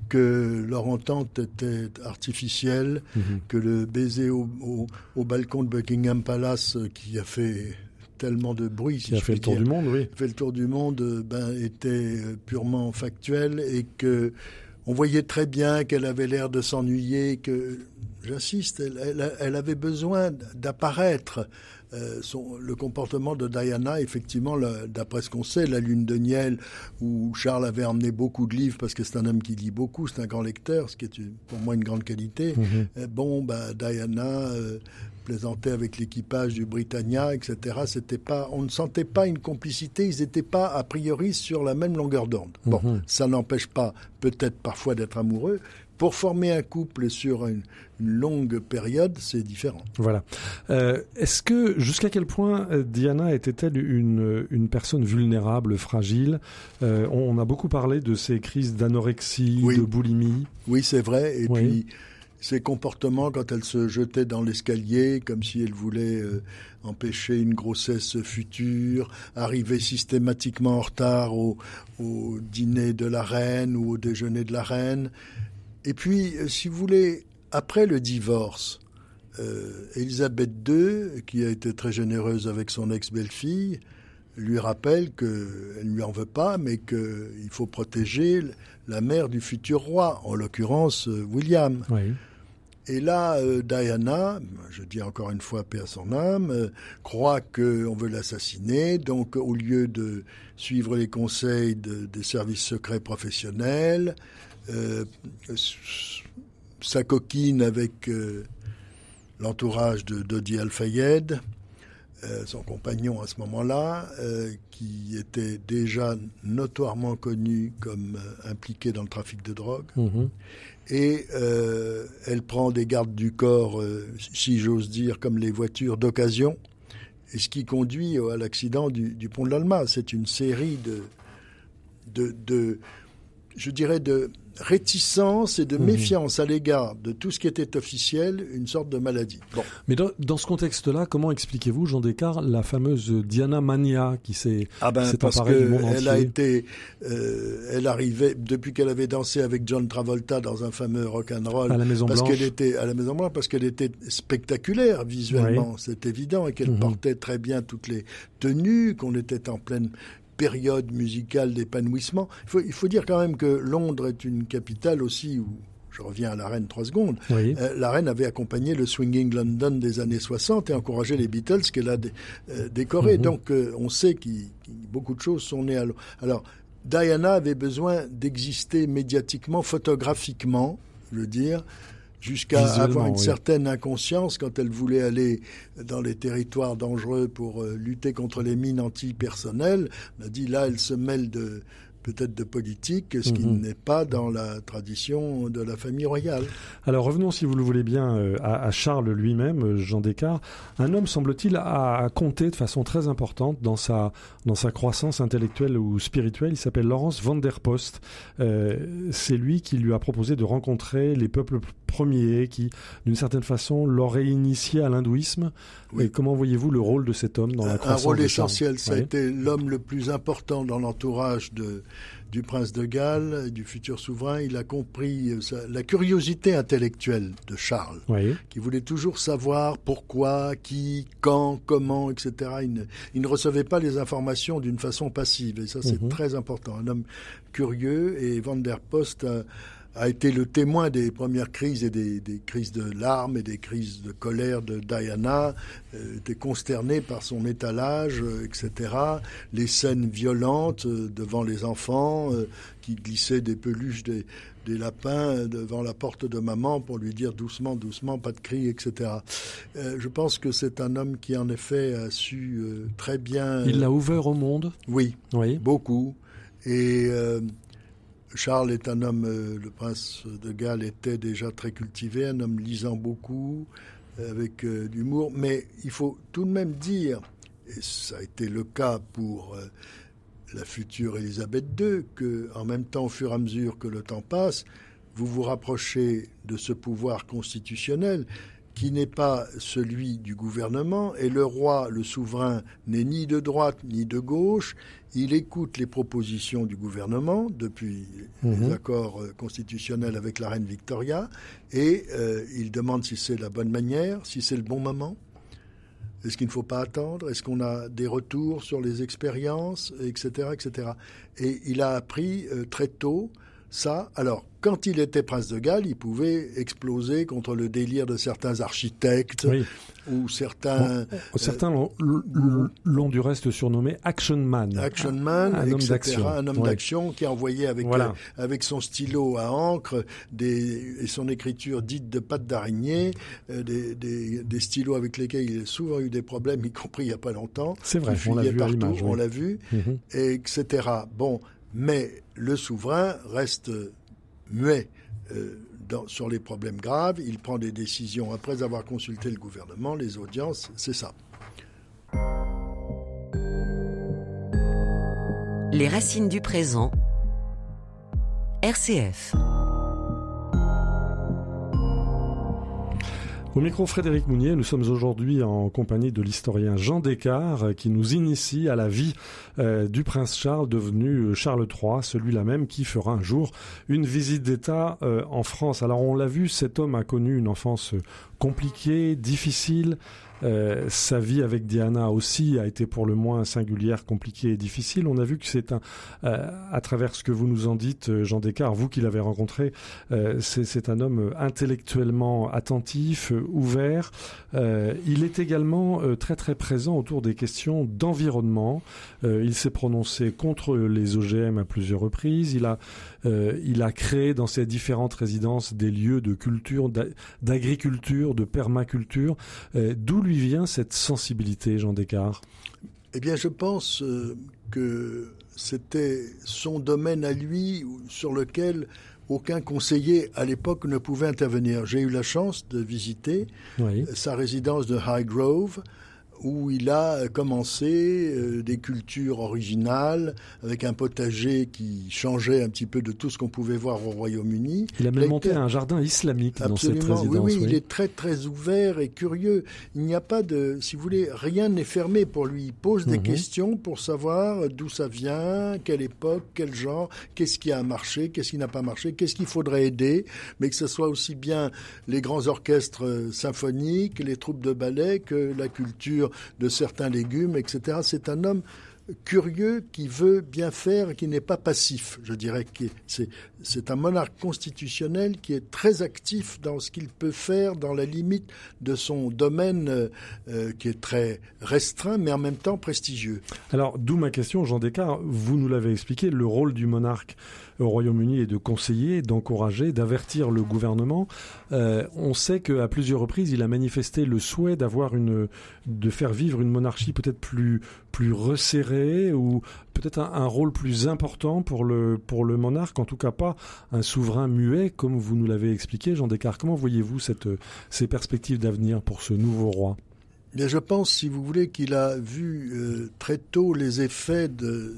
Speaker 4: que leur entente était artificielle, mmh. que le baiser au, au, au balcon de Buckingham Palace qui a fait tellement de bruit, si
Speaker 3: qui a
Speaker 4: je
Speaker 3: fait le tour
Speaker 4: dire,
Speaker 3: du monde, oui,
Speaker 4: fait le tour du monde, ben était purement factuel et que on voyait très bien qu'elle avait l'air de s'ennuyer, que j'insiste, elle, elle, elle avait besoin d'apparaître. Euh, son, le comportement de Diana, effectivement, le, d'après ce qu'on sait, la lune de miel où Charles avait emmené beaucoup de livres parce que c'est un homme qui lit beaucoup, c'est un grand lecteur, ce qui est pour moi une grande qualité. Mm-hmm. Euh, bon, bah, Diana euh, plaisantait avec l'équipage du Britannia, et cetera. C'était pas, on ne sentait pas une complicité, ils n'étaient pas a priori sur la même longueur d'onde. Bon, mm-hmm. ça n'empêche pas peut-être parfois d'être amoureux, pour former un couple sur une, une longue période, c'est différent.
Speaker 3: Voilà. Euh, est-ce que, jusqu'à quel point Diana était-elle une, une personne vulnérable, fragile ? euh, on, on a beaucoup parlé de ses crises d'anorexie,
Speaker 4: oui.
Speaker 3: de boulimie.
Speaker 4: Oui, c'est vrai. Et
Speaker 3: oui.
Speaker 4: puis, ses comportements quand elle se jetait dans l'escalier, comme si elle voulait euh, empêcher une grossesse future, arriver systématiquement en retard au, au dîner de la reine ou au déjeuner de la reine. Et puis, si vous voulez, après le divorce, euh, Élisabeth deux, qui a été très généreuse avec son ex-belle-fille, lui rappelle qu'elle ne lui en veut pas, mais qu'il faut protéger la mère du futur roi, en l'occurrence euh, William.
Speaker 3: Oui.
Speaker 4: Et là, euh, Diana, je dis encore une fois paix à son âme, euh, croit qu'on veut l'assassiner. Donc, au lieu de suivre les conseils de, des services secrets professionnels, euh, s'acoquine avec euh, l'entourage de Dodi Al-Fayed, euh, son compagnon à ce moment-là, euh, qui était déjà notoirement connu comme euh, impliqué dans le trafic de drogue. Mmh. Et euh, elle prend des gardes du corps, euh, si j'ose dire, comme les voitures d'occasion, et ce qui conduit à l'accident du, du pont de l'Alma. C'est une série de, de, de, je dirais, de réticence et de méfiance mmh. à l'égard de tout ce qui était officiel, une sorte de maladie. Bon.
Speaker 3: Mais dans, dans ce contexte-là, comment expliquez-vous, Jean Descartes, la fameuse Diana Mania qui s'est,
Speaker 4: ah ben,
Speaker 3: s'est
Speaker 4: parce
Speaker 3: emparée du monde
Speaker 4: elle
Speaker 3: entier.
Speaker 4: a été, euh, elle arrivait depuis qu'elle avait dansé avec John Travolta dans un fameux rock'n'roll
Speaker 3: à la Maison
Speaker 4: parce
Speaker 3: Blanche.
Speaker 4: qu'elle était à la Maison Blanche parce qu'elle était spectaculaire visuellement, oui. c'est évident, et qu'elle mmh. portait très bien toutes les tenues, qu'on était en pleine période musicale d'épanouissement. Il faut, il faut dire quand même que Londres est une capitale aussi où, je reviens à la reine trois secondes,
Speaker 3: oui.
Speaker 4: euh, la reine avait accompagné le Swinging London des années soixante et encouragé les Beatles qu'elle a dé, euh, décoré. Mm-hmm. Donc euh, on sait que beaucoup de choses sont nées à Londres. Alors Diana avait besoin d'exister médiatiquement, photographiquement, je veux dire, jusqu'à avoir une oui. certaine inconscience quand elle voulait aller dans les territoires dangereux pour euh, lutter contre les mines antipersonnelles. On a dit là, elle se mêle de peut-être de politique, ce qui mm-hmm. n'est pas dans la tradition de la famille royale.
Speaker 3: Alors revenons, si vous le voulez bien, euh, à, à Charles lui-même, Jean Descartes. Un homme, semble-t-il, a, a compté de façon très importante dans sa, dans sa croissance intellectuelle ou spirituelle. Il s'appelle Laurens van der Post. Euh, c'est lui qui lui a proposé de rencontrer les peuples premiers, qui, d'une certaine façon, l'auraient initié à l'hindouisme. Oui. Et comment voyez-vous le rôle de cet homme dans la croissance?
Speaker 4: Un rôle essentiel. Ça
Speaker 3: oui.
Speaker 4: a été l'homme le plus important dans l'entourage de du prince de Galles, du futur souverain. Il a compris sa, la curiosité intellectuelle de Charles,
Speaker 3: oui.
Speaker 4: qui voulait toujours savoir pourquoi, qui, quand, comment, et cetera. Il ne, il ne recevait pas les informations d'une façon passive, et ça c'est mm-hmm. très important. Un homme curieux, et Van der Post a, a été le témoin des premières crises et des, des crises de larmes et des crises de colère de Diana, euh, était consterné par son étalage, euh, et cetera. Les scènes violentes euh, devant les enfants euh, qui glissaient des peluches, des, des lapins devant la porte de maman pour lui dire doucement, doucement, pas de cris, et cetera. Euh, je pense que c'est un homme qui en effet a su euh, très bien...
Speaker 3: Il l'a ouvert au monde.
Speaker 4: Oui,
Speaker 3: oui.
Speaker 4: beaucoup. Et... Euh, Charles est un homme, euh, le prince de Galles était déjà très cultivé, un homme lisant beaucoup, avec euh, d'humour. Mais il faut tout de même dire, et ça a été le cas pour euh, la future Élisabeth deux, qu'en même temps, au fur et à mesure que le temps passe, vous vous rapprochez de ce pouvoir constitutionnel qui n'est pas celui du gouvernement, et le roi, le souverain, n'est ni de droite ni de gauche. Il écoute les propositions du gouvernement depuis mmh. les accords constitutionnels avec la reine Victoria, et euh, il demande si c'est la bonne manière, si c'est le bon moment. Est-ce qu'il ne faut pas attendre? Est-ce qu'on a des retours sur les expériences, et cetera, et cetera. Et il a appris euh, très tôt ça. Alors, quand il était prince de Galles, il pouvait exploser contre le délire de certains architectes
Speaker 3: oui.
Speaker 4: ou certains...
Speaker 3: Bon, certains l'ont, l'ont du reste surnommé Action Man.
Speaker 4: Action Man,
Speaker 3: un, un homme d'action.
Speaker 4: Un homme ouais. d'action qui envoyait avec, voilà. euh, avec son stylo à encre des, et son écriture dite de pattes d'araignée, euh, des, des, des stylos avec lesquels il a souvent eu des problèmes, y compris il n'y a pas longtemps.
Speaker 3: C'est vrai, on l'a vu
Speaker 4: partout,
Speaker 3: à l'image.
Speaker 4: On
Speaker 3: oui.
Speaker 4: l'a vu, mm-hmm. et cetera. Bon, mais le souverain reste muet. Euh, dans, sur les problèmes graves, il prend des décisions après avoir consulté le gouvernement, les audiences, c'est ça.
Speaker 2: Les racines du présent, R C F.
Speaker 3: Au micro Frédéric Mounier, nous sommes aujourd'hui en compagnie de l'historien Jean Descartes qui nous initie à la vie euh, du prince Charles devenu Charles trois, celui-là même qui fera un jour une visite d'État euh, en France. Alors on l'a vu, cet homme a connu une enfance compliquée, difficile. Euh, sa vie avec Diana aussi a été pour le moins singulière, compliquée et difficile. On a vu que c'est un, euh, à travers ce que vous nous en dites, Jean Descartes, vous qui l'avez rencontré, euh, c'est, c'est un homme intellectuellement attentif, ouvert. Euh, il est également euh, très très présent autour des questions d'environnement. Euh, il s'est prononcé contre les O G M à plusieurs reprises. Il a, euh, il a créé dans ses différentes résidences des lieux de culture, d'agriculture, de permaculture, euh, d'où lui vient cette sensibilité, Jean Descartes?
Speaker 4: Eh bien, je pense euh, que c'était son domaine à lui sur lequel aucun conseiller à l'époque ne pouvait intervenir. J'ai eu la chance de visiter oui. sa résidence de Highgrove, où il a commencé euh, des cultures originales avec un potager qui changeait un petit peu de tout ce qu'on pouvait voir au Royaume-Uni.
Speaker 3: Il a même monté un jardin islamique
Speaker 4: Absolument.
Speaker 3: dans cette résidence.
Speaker 4: Oui, oui,
Speaker 3: oui,
Speaker 4: il est très très ouvert et curieux. Il n'y a pas de, si vous voulez, rien n'est fermé pour lui. Il pose des mm-hmm. questions pour savoir d'où ça vient, quelle époque, quel genre, qu'est-ce qui a marché, qu'est-ce qui n'a pas marché, qu'est-ce qu'il faudrait aider, mais que ce soit aussi bien les grands orchestres symphoniques, les troupes de ballet que la culture de certains légumes, et cetera. C'est un homme curieux qui veut bien faire et qui n'est pas passif. Je dirais que c'est, c'est un monarque constitutionnel qui est très actif dans ce qu'il peut faire dans la limite de son domaine euh, qui est très restreint mais en même temps prestigieux.
Speaker 3: Alors, d'où ma question, Jean Descartes, vous nous l'avez expliqué, le rôle du monarque au Royaume-Uni est de conseiller, d'encourager, d'avertir le gouvernement. Euh, on sait qu'à plusieurs reprises, il a manifesté le souhait d'avoir une, de faire vivre une monarchie peut-être plus, plus resserrée ou peut-être un, un rôle plus important pour le, pour le monarque, en tout cas pas un souverain muet, comme vous nous l'avez expliqué, Jean Descartes. Comment voyez-vous cette, ces perspectives d'avenir pour ce nouveau roi ?
Speaker 4: Bien, je pense, si vous voulez, qu'il a vu euh, très tôt les effets de...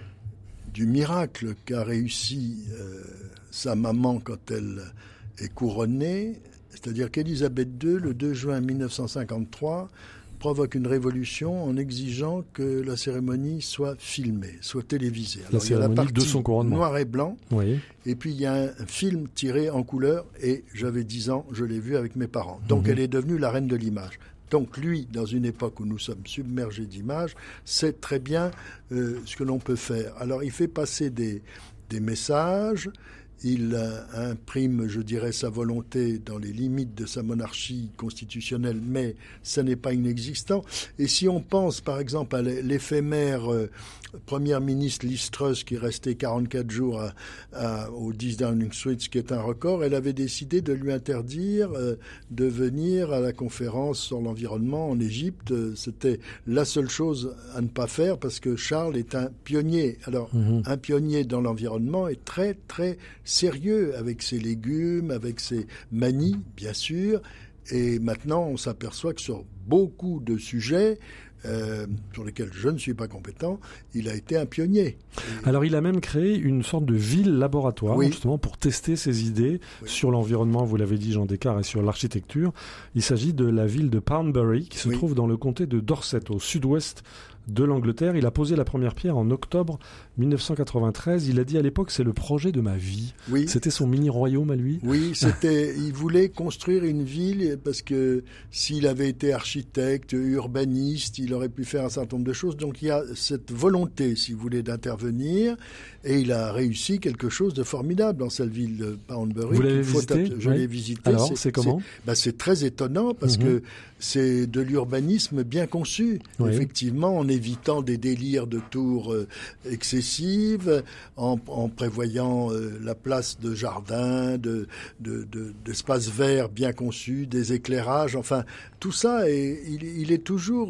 Speaker 4: du miracle qu'a réussi euh, sa maman quand elle est couronnée, c'est-à-dire qu'Élisabeth deux, le deux juin mille neuf cent cinquante-trois, provoque une révolution en exigeant que la cérémonie soit filmée, soit télévisée.
Speaker 3: Alors, la il y a la partie de son couronnement.
Speaker 4: Noir et blanc,
Speaker 3: oui.
Speaker 4: Et puis il y a un film tiré en couleur, et j'avais dix ans, je l'ai vu avec mes parents. Donc mmh. elle est devenue la reine de l'image. Donc lui, dans une époque où nous sommes submergés d'images, sait très bien euh, ce que l'on peut faire. Alors il fait passer des, des messages, il euh, imprime, je dirais, sa volonté dans les limites de sa monarchie constitutionnelle, mais ça n'est pas inexistant. Et si on pense par exemple à l'éphémère euh, première ministre Liz Truss qui est restée quarante-quatre jours à, à, au dix Downing Street, ce qui est un record, elle avait décidé de lui interdire euh, de venir à la conférence sur l'environnement en Égypte. C'était la seule chose à ne pas faire parce que Charles est un pionnier. Alors, mmh. un pionnier dans l'environnement est très, très sérieux avec ses légumes, avec ses manies, bien sûr. Et maintenant, on s'aperçoit que sur beaucoup de sujets, Euh, sur lesquels je ne suis pas compétent, il a été un pionnier. Et...
Speaker 3: Alors il a même créé une sorte de ville-laboratoire, oui. justement pour tester ses idées oui. sur l'environnement, vous l'avez dit Jean Descartes, et sur l'architecture. Il s'agit de la ville de Poundbury, qui se oui. trouve dans le comté de Dorset, au sud-ouest de l'Angleterre. Il a posé la première pierre en octobre mille neuf cent quatre-vingt-treize. Il a dit à l'époque, c'est le projet de ma vie.
Speaker 4: Oui.
Speaker 3: C'était son mini-royaume à lui.
Speaker 4: Oui, c'était, il voulait construire une ville parce que s'il avait été architecte, urbaniste, il aurait pu faire un certain nombre de choses. Donc il y a cette volonté, si vous voulez, d'intervenir. Et il a réussi quelque chose de formidable dans cette ville de Poundbury.
Speaker 3: Vous l'avez visité ?
Speaker 4: Je
Speaker 3: oui.
Speaker 4: l'ai visité.
Speaker 3: Alors, c'est, c'est comment ?
Speaker 4: c'est, bah, c'est très étonnant parce mm-hmm. que c'est de l'urbanisme bien conçu. Oui. Effectivement, en évitant des délires de tours euh, excessives, en, en prévoyant euh, la place de jardins, de, de, de, d'espaces verts bien conçus, des éclairages. Enfin, tout ça, est, il, il est toujours euh, très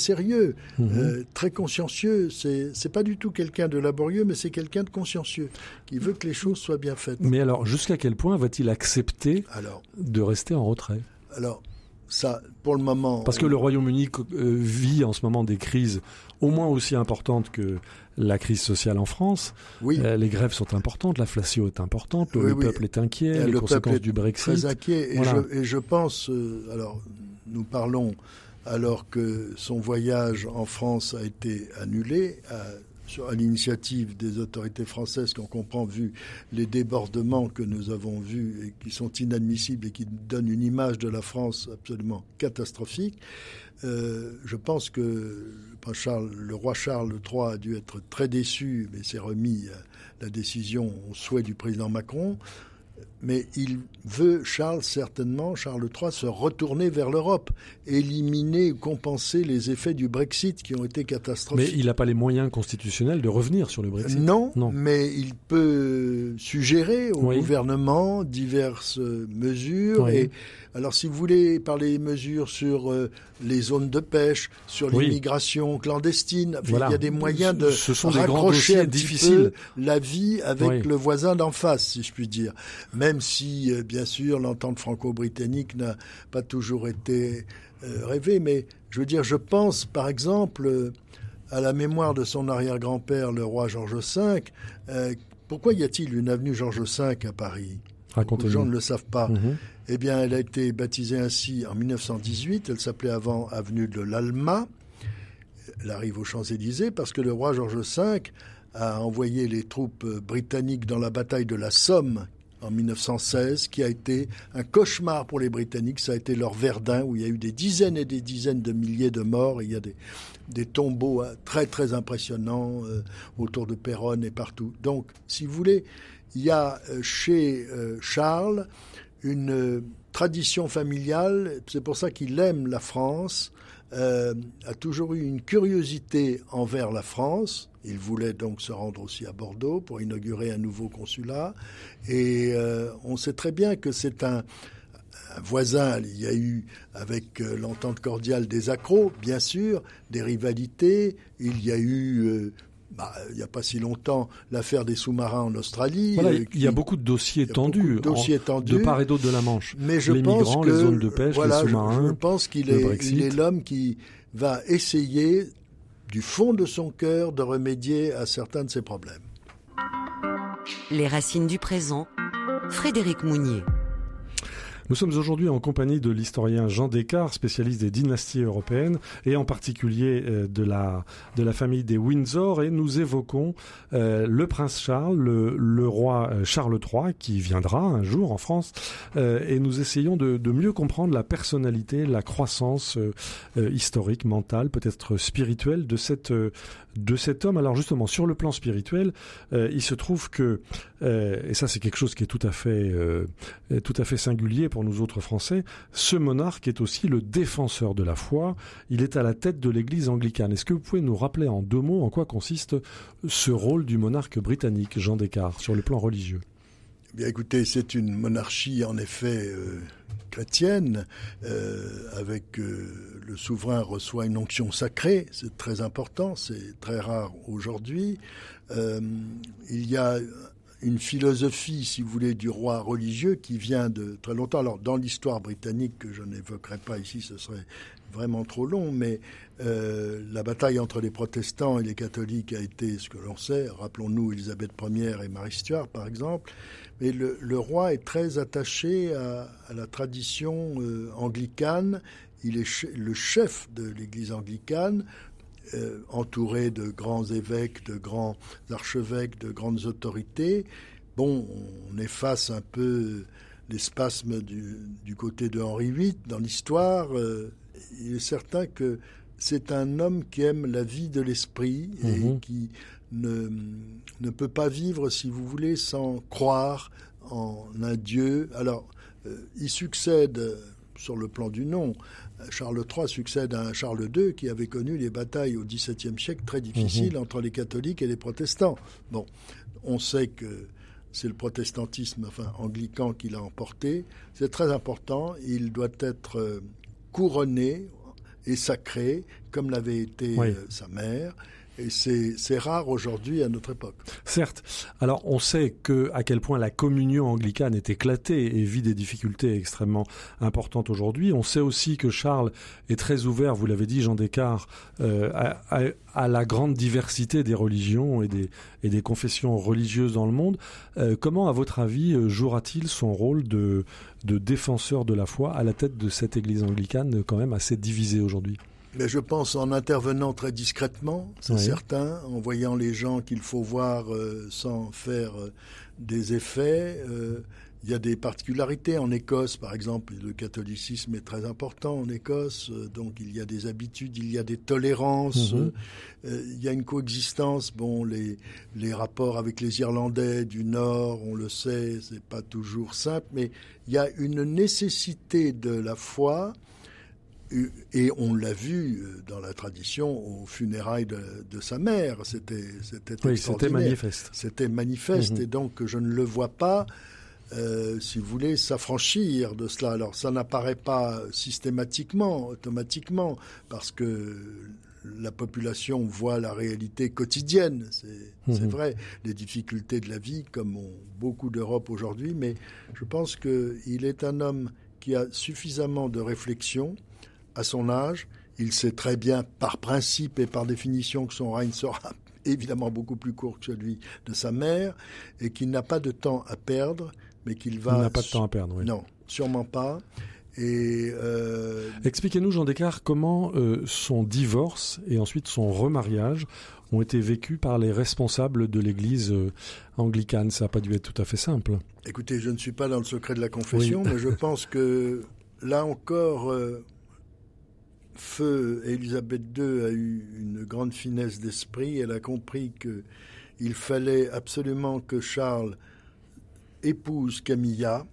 Speaker 4: sérieux,
Speaker 3: Mmh.
Speaker 4: euh, très consciencieux. C'est, c'est pas du tout quelqu'un de laborieux, mais c'est quelqu'un de consciencieux, qui veut que les choses soient bien faites.
Speaker 3: Mais alors, jusqu'à quel point va-t-il accepter
Speaker 4: alors,
Speaker 3: de rester en retrait ?
Speaker 4: Alors, ça, pour le moment...
Speaker 3: Parce que le Royaume-Uni euh, vit en ce moment des crises au moins aussi importantes que la crise sociale en France.
Speaker 4: Oui.
Speaker 3: Euh, les grèves sont importantes, l'inflation est importante, le,
Speaker 4: oui,
Speaker 3: le
Speaker 4: oui.
Speaker 3: peuple est inquiet,
Speaker 4: Et
Speaker 3: les
Speaker 4: le
Speaker 3: conséquences
Speaker 4: peuple est
Speaker 3: du Brexit.
Speaker 4: Très inquiet. Et,
Speaker 3: voilà.
Speaker 4: je, et je pense, euh, alors, nous parlons alors que son voyage en France a été annulé, à, sur, à l'initiative des autorités françaises, qu'on comprend, vu les débordements que nous avons vus et qui sont inadmissibles et qui donnent une image de la France absolument catastrophique. Euh, je pense que Charles, le roi Charles trois a dû être très déçu, mais s'est remis à la décision au souhait du président Macron. Mais il veut, Charles, certainement, Charles trois, se retourner vers l'Europe, éliminer ou compenser les effets du Brexit qui ont été catastrophiques.
Speaker 3: Mais il n'a pas les moyens constitutionnels de revenir sur le Brexit.
Speaker 4: Non,
Speaker 3: non.
Speaker 4: mais il peut suggérer au
Speaker 3: oui.
Speaker 4: gouvernement diverses mesures.
Speaker 3: Oui.
Speaker 4: Et alors, si vous voulez parler des mesures sur euh, les zones de pêche, sur
Speaker 3: oui.
Speaker 4: l'immigration clandestine, enfin,
Speaker 3: voilà.
Speaker 4: il y a des moyens de
Speaker 3: Ce sont
Speaker 4: rapprocher
Speaker 3: des
Speaker 4: un petit
Speaker 3: difficiles.
Speaker 4: peu la vie avec
Speaker 3: oui.
Speaker 4: le voisin d'en face, si je puis dire. Même si, euh, bien sûr, l'entente franco-britannique n'a pas toujours été euh, rêvée, mais je veux dire, je pense, par exemple, euh, à la mémoire de son arrière-grand-père, le roi Georges cinq. Euh, pourquoi y a-t-il une avenue Georges cinq à Paris ? Beaucoup de gens ne le savent pas.
Speaker 3: Mm-hmm.
Speaker 4: Eh bien, elle a été baptisée ainsi en mille neuf cent dix-huit. Elle s'appelait avant avenue de l'Alma. Elle arrive aux Champs-Élysées parce que le roi Georges cinq a envoyé les troupes britanniques dans la bataille de la Somme en mille neuf cent seize, qui a été un cauchemar pour les Britanniques. Ça a été leur Verdun, où il y a eu des dizaines et des dizaines de milliers de morts. Il y a des, des tombeaux très, très impressionnants euh, autour de Péronne et partout. Donc, si vous voulez, il y a chez euh, Charles une euh, tradition familiale. C'est pour ça qu'il aime la France, euh, a toujours eu une curiosité envers la France. Il voulait donc se rendre aussi à Bordeaux pour inaugurer un nouveau consulat. Et euh, on sait très bien que c'est un, un voisin. Il y a eu, avec euh, l'entente cordiale, des accros, bien sûr, des rivalités. Il y a eu... Euh, Bah, il n'y a pas si longtemps, l'affaire des sous-marins en Australie.
Speaker 3: Voilà,
Speaker 4: euh,
Speaker 3: il y a beaucoup de dossiers tendus,
Speaker 4: de, dossiers
Speaker 3: en,
Speaker 4: tendus
Speaker 3: de part et d'autre de la Manche.
Speaker 4: Mais je
Speaker 3: les
Speaker 4: pense
Speaker 3: migrants,
Speaker 4: que,
Speaker 3: les zones de pêche,
Speaker 4: voilà,
Speaker 3: les sous-marins,
Speaker 4: je, je pense qu'il
Speaker 3: le
Speaker 4: est,
Speaker 3: Brexit.
Speaker 4: il est l'homme qui va essayer, du fond de son cœur, de remédier à certains de ses problèmes.
Speaker 2: Les racines du présent, Frédéric Mounier.
Speaker 3: Nous sommes aujourd'hui en compagnie de l'historien Jean Descartes, spécialiste des dynasties européennes et en particulier euh, de la de la famille des Windsor, et nous évoquons euh, le prince Charles, le, le roi Charles trois qui viendra un jour en France, euh, et nous essayons de, de mieux comprendre la personnalité, la croissance euh, euh, historique, mentale, peut-être spirituelle de cette euh, de cet homme. Alors justement, sur le plan spirituel, euh, il se trouve que, euh, et ça c'est quelque chose qui est tout à fait, euh, tout à fait singulier pour nous autres Français, ce monarque est aussi le défenseur de la foi. Il est à la tête de l'Église anglicane. Est-ce que vous pouvez nous rappeler en deux mots en quoi consiste ce rôle du monarque britannique, Jean Descartes, sur le plan religieux ?
Speaker 4: Bien, écoutez, c'est une monarchie en effet euh, chrétienne, euh, avec euh, le souverain reçoit une onction sacrée, c'est très important, c'est très rare aujourd'hui. Euh, il y a une philosophie, si vous voulez, du roi religieux qui vient de très longtemps. Alors, dans l'histoire britannique, que je n'évoquerai pas ici, ce serait vraiment trop long, mais euh, la bataille entre les protestants et les catholiques a été ce que l'on sait. Rappelons-nous Élisabeth première et Marie Stuart, par exemple. Mais le, le roi est très attaché à, à la tradition euh, anglicane. Il est ch- le chef de l'Église anglicane, euh, entouré de grands évêques, de grands archevêques, de grandes autorités. Bon, on efface un peu les spasmes du, du côté de Henri huit dans l'histoire. Euh, il est certain que c'est un homme qui aime la vie de l'esprit et mmh. qui ne, ne peut pas vivre, si vous voulez, sans croire en un Dieu. Alors, euh, il succède, euh, sur le plan du nom, Charles trois succède à un Charles deux qui avait connu les batailles au dix-septième siècle très difficiles mmh. entre les catholiques et les protestants. Bon, on sait que c'est le protestantisme, enfin anglican, qui l'a emporté. C'est très important. Il doit être euh, couronné et sacrée, comme l'avait été
Speaker 3: oui.
Speaker 4: euh, sa mère. Et c'est, c'est rare aujourd'hui à notre époque.
Speaker 3: Certes. Alors, on sait que à quel point la communion anglicane est éclatée et vit des difficultés extrêmement importantes aujourd'hui. On sait aussi que Charles est très ouvert, vous l'avez dit, Jean Descartes, euh, à, à, à la grande diversité des religions et des, et des confessions religieuses dans le monde. Euh, comment, à votre avis, jouera-t-il son rôle de, de défenseur de la foi à la tête de cette église anglicane quand même assez divisée aujourd'hui ?
Speaker 4: Mais je pense en intervenant très discrètement, c'est oui. certain, en voyant les gens qu'il faut voir euh, sans faire euh, des effets. Euh, il y a des particularités en Écosse, par exemple, le catholicisme est très important en Écosse, euh, donc il y a des habitudes, il y a des tolérances, mmh. euh, il y a une coexistence. Bon, les, les rapports avec les Irlandais du Nord, on le sait, c'est pas toujours simple, mais il y a une nécessité de la foi. Et on l'a vu dans la tradition aux funérailles de, de sa mère, c'était, c'était
Speaker 3: oui,
Speaker 4: extraordinaire.
Speaker 3: C'était manifeste.
Speaker 4: C'était manifeste, mmh. et donc je ne le vois pas, euh, si vous voulez, s'affranchir de cela. Alors ça n'apparaît pas systématiquement, automatiquement, parce que la population voit la réalité quotidienne, c'est, mmh. c'est vrai, les difficultés de la vie, comme ont beaucoup d'Europe aujourd'hui, mais je pense qu'il est un homme qui a suffisamment de réflexion. À son âge, il sait très bien, par principe et par définition, que son règne sera évidemment beaucoup plus court que celui de sa mère, et qu'il n'a pas de temps à perdre, mais qu'il va...
Speaker 3: Il n'a pas de temps à perdre, oui.
Speaker 4: Non, sûrement pas. Et euh...
Speaker 3: Expliquez-nous, Jean Descartes, comment euh, son divorce et ensuite son remariage ont été vécus par les responsables de l'Église euh, anglicane. Ça n'a pas dû être tout à fait simple.
Speaker 4: Écoutez, je ne suis pas dans le secret de la confession,
Speaker 3: oui.
Speaker 4: mais je pense que, là encore... Euh... Feu Élisabeth deux a eu une grande finesse d'esprit. Elle a compris qu'il fallait absolument que Charles épouse Camilla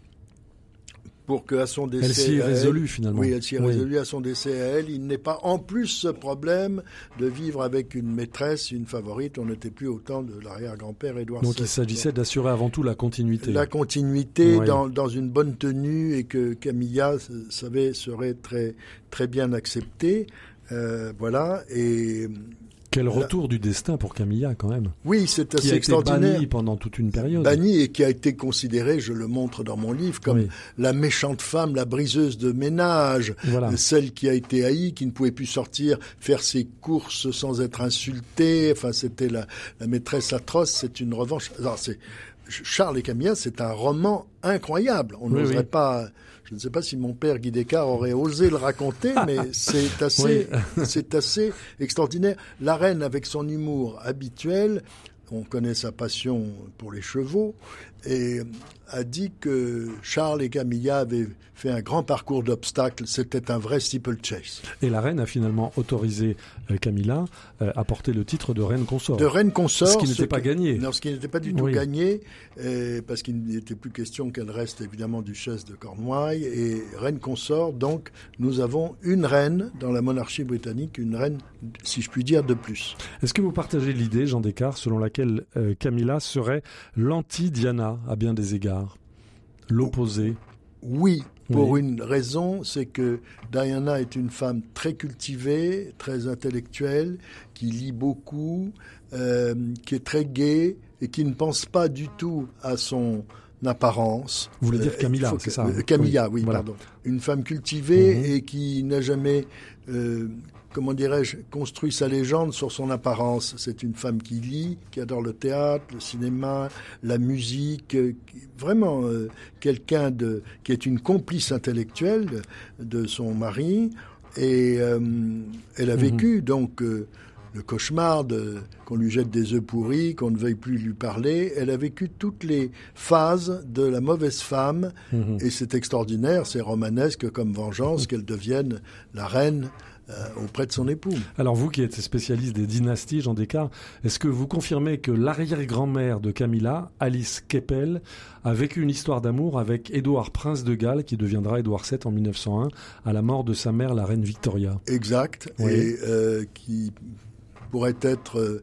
Speaker 4: pour qu'à son décès...
Speaker 3: Elle s'y est résolue,
Speaker 4: elle,
Speaker 3: finalement.
Speaker 4: Oui, elle s'y est
Speaker 3: oui.
Speaker 4: résolue à son décès à elle. Il n'est pas en plus ce problème de vivre avec une maîtresse, une favorite. On n'était plus au temps de l'arrière-grand-père Édouard
Speaker 3: Donc
Speaker 4: sept.
Speaker 3: Il s'agissait Donc, d'assurer avant tout la continuité.
Speaker 4: La continuité
Speaker 3: oui.
Speaker 4: dans, dans une bonne tenue, et que Camilla savait, serait très, très bien acceptée. Euh, voilà, et...
Speaker 3: Quel retour du destin pour Camilla, quand même.
Speaker 4: Oui, c'est assez
Speaker 3: qui a
Speaker 4: extraordinaire.
Speaker 3: Été bannie pendant toute une période.
Speaker 4: Bannie et qui a été considérée, je le montre dans mon livre, comme oui. la méchante femme, la briseuse de ménage,
Speaker 3: voilà.
Speaker 4: celle qui a été haïe, qui ne pouvait plus sortir, faire ses courses sans être insultée. Enfin, c'était la, la maîtresse atroce. C'est une revanche. Alors, c'est Charles et Camilla, c'est un roman incroyable. On oui, n'oserait oui. pas. Je ne sais pas si mon père Guy Descartes aurait osé le raconter, mais c'est assez, oui. c'est assez extraordinaire. La reine, avec son humour habituel, on connaît sa passion pour les chevaux, et a dit que Charles et Camilla avaient fait un grand parcours d'obstacles. C'était un vrai steeplechase.
Speaker 3: Et la reine a finalement autorisé euh, Camilla euh, à porter le titre de reine consort.
Speaker 4: De reine consort.
Speaker 3: Ce qui n'était pas
Speaker 4: que,
Speaker 3: gagné.
Speaker 4: Non, ce qui n'était pas du tout
Speaker 3: oui.
Speaker 4: gagné, euh, parce qu'il n'était plus question qu'elle reste évidemment duchesse de Cornouailles, et reine consort. Donc, nous avons une reine dans la monarchie britannique, une reine, si je puis dire, de plus.
Speaker 3: Est-ce que vous partagez l'idée, Jean Descartes, selon laquelle euh, Camilla serait l'anti-Diana à bien des égards, l'opposé?
Speaker 4: Oui, pour oui. une raison, c'est que Diana est une femme très cultivée, très intellectuelle, qui lit beaucoup, euh, qui est très gaie et qui ne pense pas du tout à son apparence.
Speaker 3: Vous voulez dire Camilla,
Speaker 4: euh,
Speaker 3: c'est ça
Speaker 4: euh, Camilla, oui, oui
Speaker 3: voilà.
Speaker 4: pardon. Une femme cultivée
Speaker 3: mmh.
Speaker 4: et qui n'a jamais... Euh, comment dirais-je, construit sa légende sur son apparence. C'est une femme qui lit, qui adore le théâtre, le cinéma, la musique, euh, vraiment euh, quelqu'un de qui est une complice intellectuelle de, de son mari, et euh, elle a vécu mmh. donc euh, le cauchemar de, qu'on lui jette des œufs pourris, qu'on ne veuille plus lui parler. Elle a vécu toutes les phases de la mauvaise femme, mmh. et c'est extraordinaire, c'est romanesque comme vengeance mmh. qu'elle devienne la reine Euh, auprès de son époux.
Speaker 3: Alors vous qui êtes spécialiste des dynasties, Jean Descartes, est-ce que vous confirmez que l'arrière-grand-mère de Camilla, Alice Keppel, a vécu une histoire d'amour avec Édouard, prince de Galles, qui deviendra Édouard sept en mille neuf cent un, à la mort de sa mère, la reine Victoria?
Speaker 4: Exact, oui. Et euh, qui pourrait être... Euh,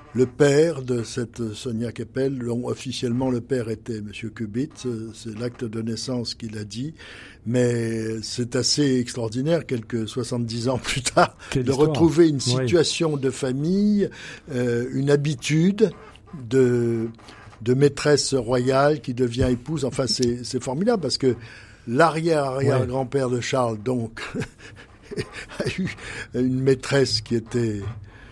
Speaker 4: le père de cette Sonia Keppel, dont officiellement le père était Monsieur Kubit, c'est l'acte de naissance qu'il a dit, mais c'est assez extraordinaire, quelques soixante-dix ans plus tard, Quelle de histoire. retrouver une situation oui. de famille, euh, une habitude de, de maîtresse royale qui devient épouse. Enfin, c'est, c'est formidable parce que l'arrière-arrière-grand-père de Charles, donc, a eu une maîtresse qui était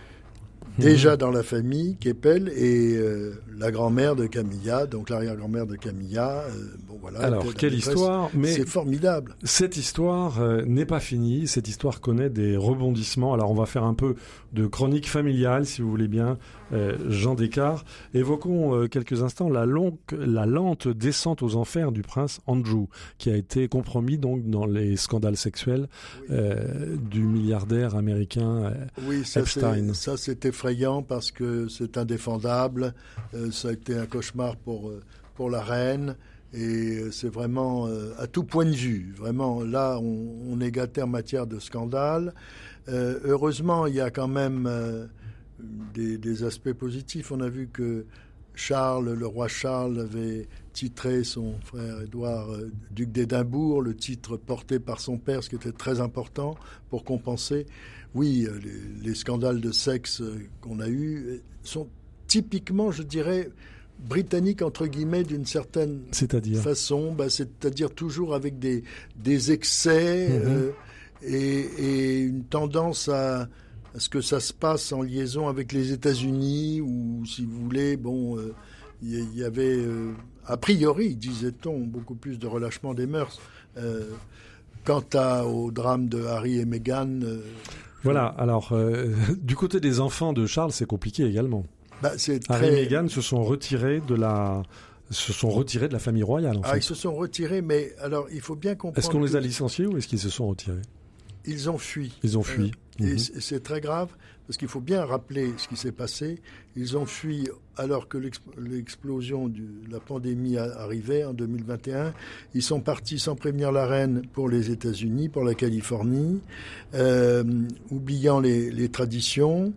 Speaker 4: déjà dans la famille, Keppel, et euh, la grand-mère de Camilla, donc l'arrière-grand-mère de Camilla. Euh, bon, voilà.
Speaker 3: Alors, quelle histoire, mais
Speaker 4: c'est formidable.
Speaker 3: Cette histoire euh, n'est pas finie, cette histoire connaît des rebondissements. Alors, on va faire un peu de chronique familiale, si vous voulez bien, euh, Jean Descartes. Évoquons euh, quelques instants la, longue, la lente descente aux enfers du prince Andrew, qui a été compromis donc dans les scandales sexuels oui. euh, du milliardaire américain euh,
Speaker 4: oui, ça,
Speaker 3: Epstein.
Speaker 4: C'est, ça, c'est effrayant parce que c'est indéfendable. Euh, ça a été un cauchemar pour, pour la reine. Et c'est vraiment euh, à tout point de vue. Vraiment, là, on, on est gâté en matière de scandale. Euh, heureusement, il y a quand même euh, des, des aspects positifs. On a vu que Charles, le roi Charles, avait titré son frère Édouard euh, duc d'Édimbourg, le titre porté par son père, ce qui était très important pour compenser. Oui, euh, les, les scandales de sexe euh, qu'on a eus sont typiquement, je dirais, britannique entre guillemets d'une certaine
Speaker 3: c'est-à-dire
Speaker 4: façon, bah, c'est-à-dire toujours avec des, des excès mmh. euh, et, et une tendance à, à ce que ça se passe en liaison avec les États-Unis où, si vous voulez, bon, il euh, y, y avait euh, a priori, disait-on, beaucoup plus de relâchement des mœurs. Euh, quant à, au drame de Harry et Meghan. Euh,
Speaker 3: voilà. Alors, euh, du côté des enfants de Charles, c'est compliqué également.
Speaker 4: Bah, c'est très...
Speaker 3: Harry et Meghan se sont retirés de la, se sont retirés de la famille royale. En
Speaker 4: ah,
Speaker 3: fait.
Speaker 4: Ils se sont retirés, mais alors il faut bien comprendre.
Speaker 3: Est-ce qu'on les
Speaker 4: que...
Speaker 3: a licenciés ou est-ce qu'ils se sont retirés ?
Speaker 4: Ils ont fui.
Speaker 3: Ils ont fui.
Speaker 4: Euh,
Speaker 3: mmh.
Speaker 4: Et c'est, c'est très grave parce qu'il faut bien rappeler ce qui s'est passé. Ils ont fui alors que l'exp- l'explosion de la pandémie arrivait en deux mille vingt et un. Ils sont partis sans prévenir la reine pour les États-Unis, pour la Californie, euh, oubliant les, les traditions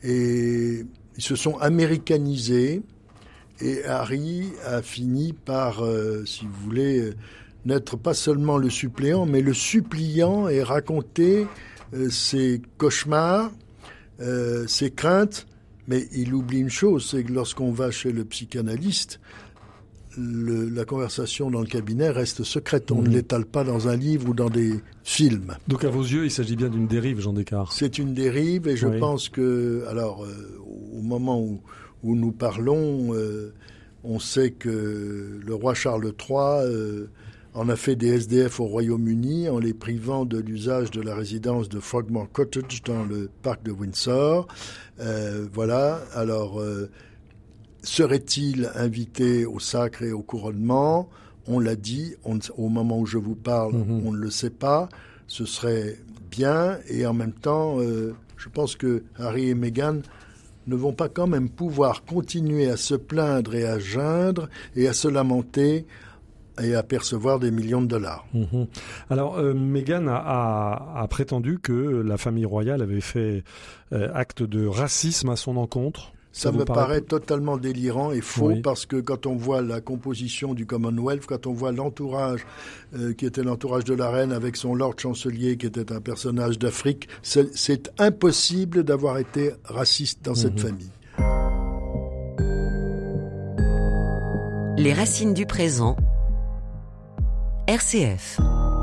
Speaker 4: et ils se sont américanisés et Harry a fini par, euh, si vous voulez, euh, n'être pas seulement le suppléant, mais le suppliant et raconter euh, ses cauchemars, euh, ses craintes. Mais il oublie une chose, c'est que lorsqu'on va chez le psychanalyste, le, la conversation dans le cabinet reste secrète. On mmh. ne l'étale pas dans un livre ou dans des films.
Speaker 3: Donc à vos yeux, il s'agit bien d'une dérive, Jean Descartes.
Speaker 4: C'est une dérive et je oui. pense que, alors, euh, au moment où, où nous parlons, euh, on sait que le roi Charles trois euh, en a fait des S D F au Royaume-Uni en les privant de l'usage de la résidence de Frogmore Cottage dans le parc de Windsor. Euh, voilà, alors... Euh, serait-il invité au sacre et au couronnement ? On l'a dit, on, au moment où je vous parle, mmh. on ne le sait pas. Ce serait bien et en même temps, euh, je pense que Harry et Meghan ne vont pas quand même pouvoir continuer à se plaindre et à geindre et à se lamenter et à percevoir des millions de dollars.
Speaker 3: Mmh. Alors, euh, Meghan a, a, a prétendu que la famille royale avait fait euh, acte de racisme à son encontre.
Speaker 4: Ça, ça me paraît... paraît totalement délirant et faux oui. parce que quand on voit la composition du Commonwealth, quand on voit l'entourage euh, qui était l'entourage de la reine avec son Lord Chancelier qui était un personnage d'Afrique, c'est, c'est impossible d'avoir été raciste dans mmh. cette famille.
Speaker 2: Les racines du présent, R C F.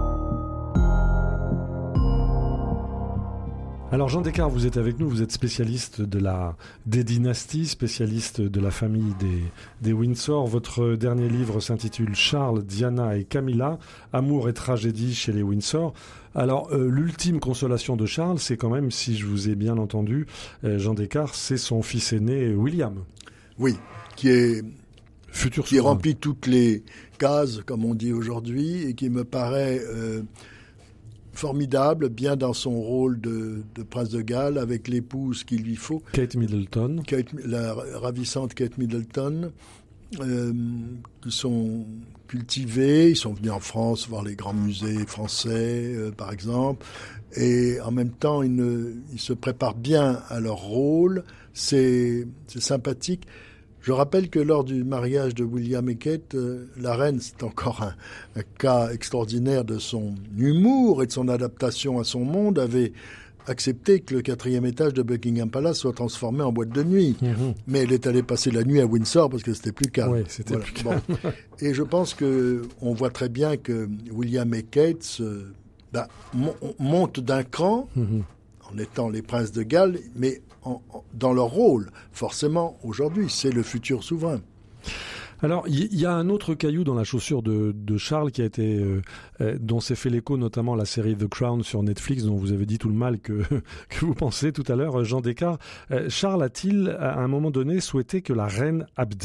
Speaker 3: Alors Jean Descartes, vous êtes avec nous, vous êtes spécialiste de la, des dynasties, spécialiste de la famille des, des Windsor. Votre dernier livre s'intitule Charles, Diana et Camilla, Amour et tragédie chez les Windsor. Alors euh, l'ultime consolation de Charles, c'est quand même, si je vous ai bien entendu, euh, Jean Descartes, c'est son fils aîné William.
Speaker 4: Oui, qui est...
Speaker 3: Futur
Speaker 4: qui remplit toutes les cases, comme on dit aujourd'hui, et qui me paraît... Euh, formidable, bien dans son rôle de, de prince de Galles, avec l'épouse qu'il lui faut.
Speaker 3: Kate Middleton.
Speaker 4: Kate, la ravissante Kate Middleton. euh, qui sont cultivés. Ils sont venus en France voir les grands musées français, euh, par exemple. Et en même temps, ils, ne, ils se préparent bien à leur rôle. C'est, c'est sympathique. Je rappelle que lors du mariage de William et Kate, euh, la reine, c'est encore un, un cas extraordinaire de son humour et de son adaptation à son monde, avait accepté que le quatrième étage de Buckingham Palace soit transformé en boîte de nuit. Mmh. Mais elle est allée passer la nuit à Windsor parce que c'était plus calme.
Speaker 3: Oui, c'était voilà. plus calme.
Speaker 4: Bon. Et je pense que on voit très bien que William et Kate se, bah, mon, montent d'un cran mmh. en étant les princes de Galles, mais en, en, dans leur rôle. Forcément, aujourd'hui, c'est le futur souverain.
Speaker 3: Alors, il y, y a un autre caillou dans la chaussure de, de Charles qui a été, euh, euh, dont s'est fait l'écho notamment la série The Crown sur Netflix, dont vous avez dit tout le mal que, que vous pensez tout à l'heure, Jean Descartes. Euh, Charles a-t-il, à un moment donné, souhaité que la reine abdique ?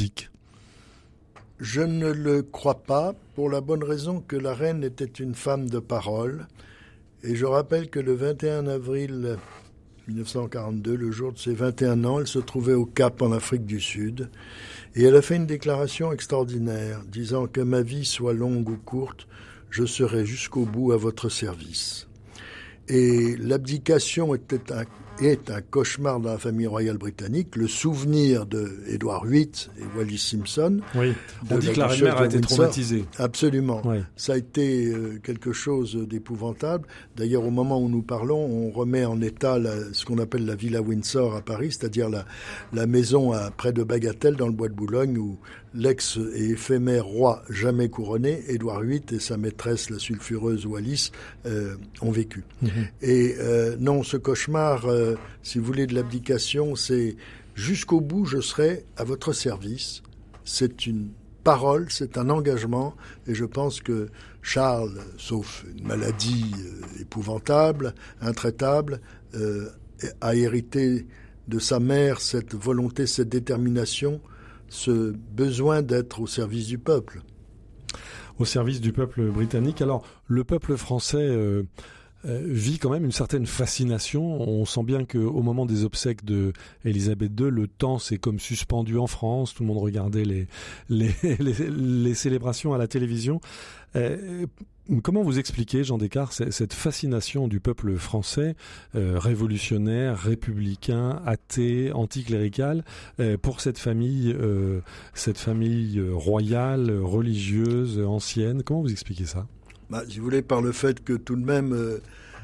Speaker 4: Je ne le crois pas, pour la bonne raison que la reine était une femme de parole. Et je rappelle que le vingt et un avril dix-neuf cent quarante-deux, le jour de ses vingt et un ans, elle se trouvait au Cap en Afrique du Sud. Et elle a fait une déclaration extraordinaire, disant que ma vie soit longue ou courte, je serai jusqu'au bout à votre service. Et l'abdication était un, est un cauchemar dans la famille royale britannique. Le souvenir de Édouard huit et Wallis Simpson.
Speaker 3: Oui, on dit que la reine-mère a été traumatisée.
Speaker 4: Absolument.
Speaker 3: Oui.
Speaker 4: Ça a été euh, quelque chose d'épouvantable. D'ailleurs, au moment où nous parlons, on remet en état la, ce qu'on appelle la Villa Windsor à Paris, c'est-à-dire la, la maison à, près de Bagatelle, dans le bois de Boulogne, où l'ex et éphémère roi jamais couronné, Édouard huit et sa maîtresse, la sulfureuse Wallis, euh, ont vécu. Mmh. Et euh, non, ce cauchemar, euh, si vous voulez, de l'abdication, c'est jusqu'au bout, je serai à votre service. C'est une parole, c'est un engagement, et je pense que Charles, sauf une maladie euh, épouvantable, intraitable, euh, a hérité de sa mère cette volonté, cette détermination, ce besoin d'être au service du peuple.
Speaker 3: Au service du peuple britannique. Alors, le peuple français euh, euh, vit quand même une certaine fascination. On sent bien qu'au moment des obsèques de Élisabeth deux, le temps s'est comme suspendu en France. Tout le monde regardait les, les, les, les célébrations à la télévision. Euh, Comment vous expliquez, Jean Descartes, cette fascination du peuple français, euh, révolutionnaire, républicain, athée, anticlérical, euh, pour cette famille, euh, cette famille royale, religieuse, ancienne? Comment vous expliquez ça?
Speaker 4: Bah, si vous voulez, par le fait que tout de même, euh,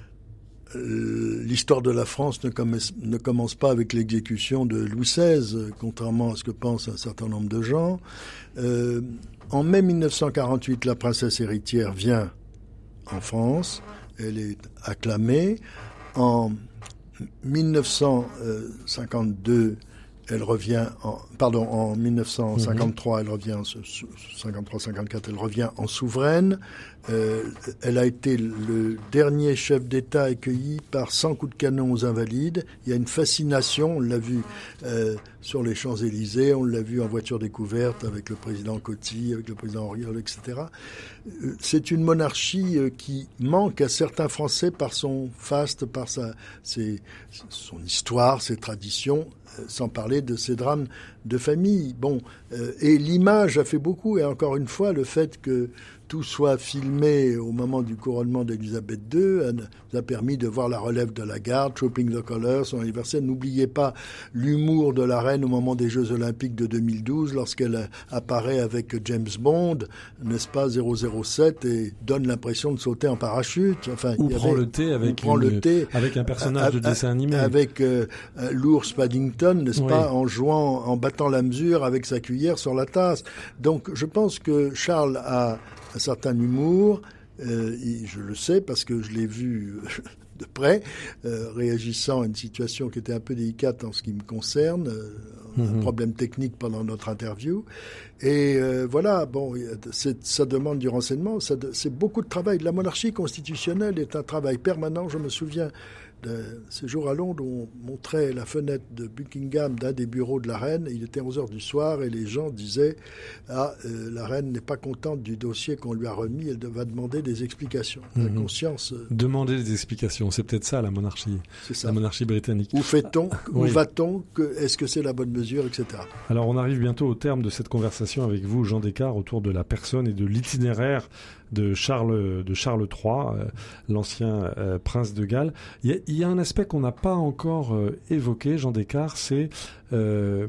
Speaker 4: l'histoire de la France ne commence, ne commence pas avec l'exécution de Louis seize, contrairement à ce que pensent un certain nombre de gens. Euh, En mai dix-neuf cent quarante-huit, la princesse héritière vient en France. Elle est acclamée. En dix-neuf cent cinquante-deux, elle revient en, pardon, en dix-neuf cent cinquante-trois, elle revient en cinquante-trois cinquante-quatre, elle revient en souveraine. Euh, elle a été le dernier chef d'État accueilli par cent coups de canon aux Invalides. Il y a une fascination, on l'a vu euh, sur les Champs-Élysées, on l'a vu en voiture découverte avec le président Coty, avec le président Auriol, et cetera. Euh, c'est une monarchie euh, qui manque à certains Français par son faste, par sa, ses, son histoire, ses traditions, euh, sans parler de ses drames de famille. Bon, euh, et l'image a fait beaucoup, et encore une fois, le fait que tout soit filmé au moment du couronnement d'Élisabeth deux, nous a permis de voir la relève de la garde, Trooping the Colours, son anniversaire. N'oubliez pas l'humour de la reine au moment des Jeux Olympiques de deux mille douze, lorsqu'elle apparaît avec James Bond, n'est-ce pas, zéro zéro sept, et donne l'impression de sauter en parachute. Enfin,
Speaker 3: ou
Speaker 4: il y
Speaker 3: prend
Speaker 4: avait,
Speaker 3: le thé avec,
Speaker 4: prend
Speaker 3: une,
Speaker 4: le thé
Speaker 3: avec un personnage à, de dessin animé.
Speaker 4: Avec euh, l'ours Paddington, n'est-ce oui. pas, en jouant, en battant la mesure avec sa cuillère sur la tasse. Donc, je pense que Charles a un certain humour, euh, je le sais parce que je l'ai vu de près, euh, réagissant à une situation qui était un peu délicate en ce qui me concerne, euh, mm-hmm. un problème technique pendant notre interview. Et euh, voilà, bon, c'est, ça demande du renseignement, ça de, c'est beaucoup de travail. La monarchie constitutionnelle est un travail permanent. Je me souviens de séjour à Londres où on montrait la fenêtre de Buckingham d'un des bureaux de la reine. Il était onze heures du soir et les gens disaient « Ah, euh, la reine n'est pas contente du dossier qu'on lui a remis, elle va demander des explications. Mmh. » La conscience... Euh...
Speaker 3: Demander des explications, c'est peut-être ça la monarchie,
Speaker 4: c'est ça.
Speaker 3: La monarchie britannique.
Speaker 4: Où fait-on, où oui. va-t-on, que, est-ce que c'est la bonne mesure, et cetera.
Speaker 3: Alors on arrive bientôt au terme de cette conversation avec vous, Jean Descartes, autour de la personne et de l'itinéraire de Charles, de Charles trois, euh, l'ancien euh, prince de Galles. Il y a, il y a un aspect qu'on n'a pas encore euh, évoqué, Jean Descartes, c'est euh,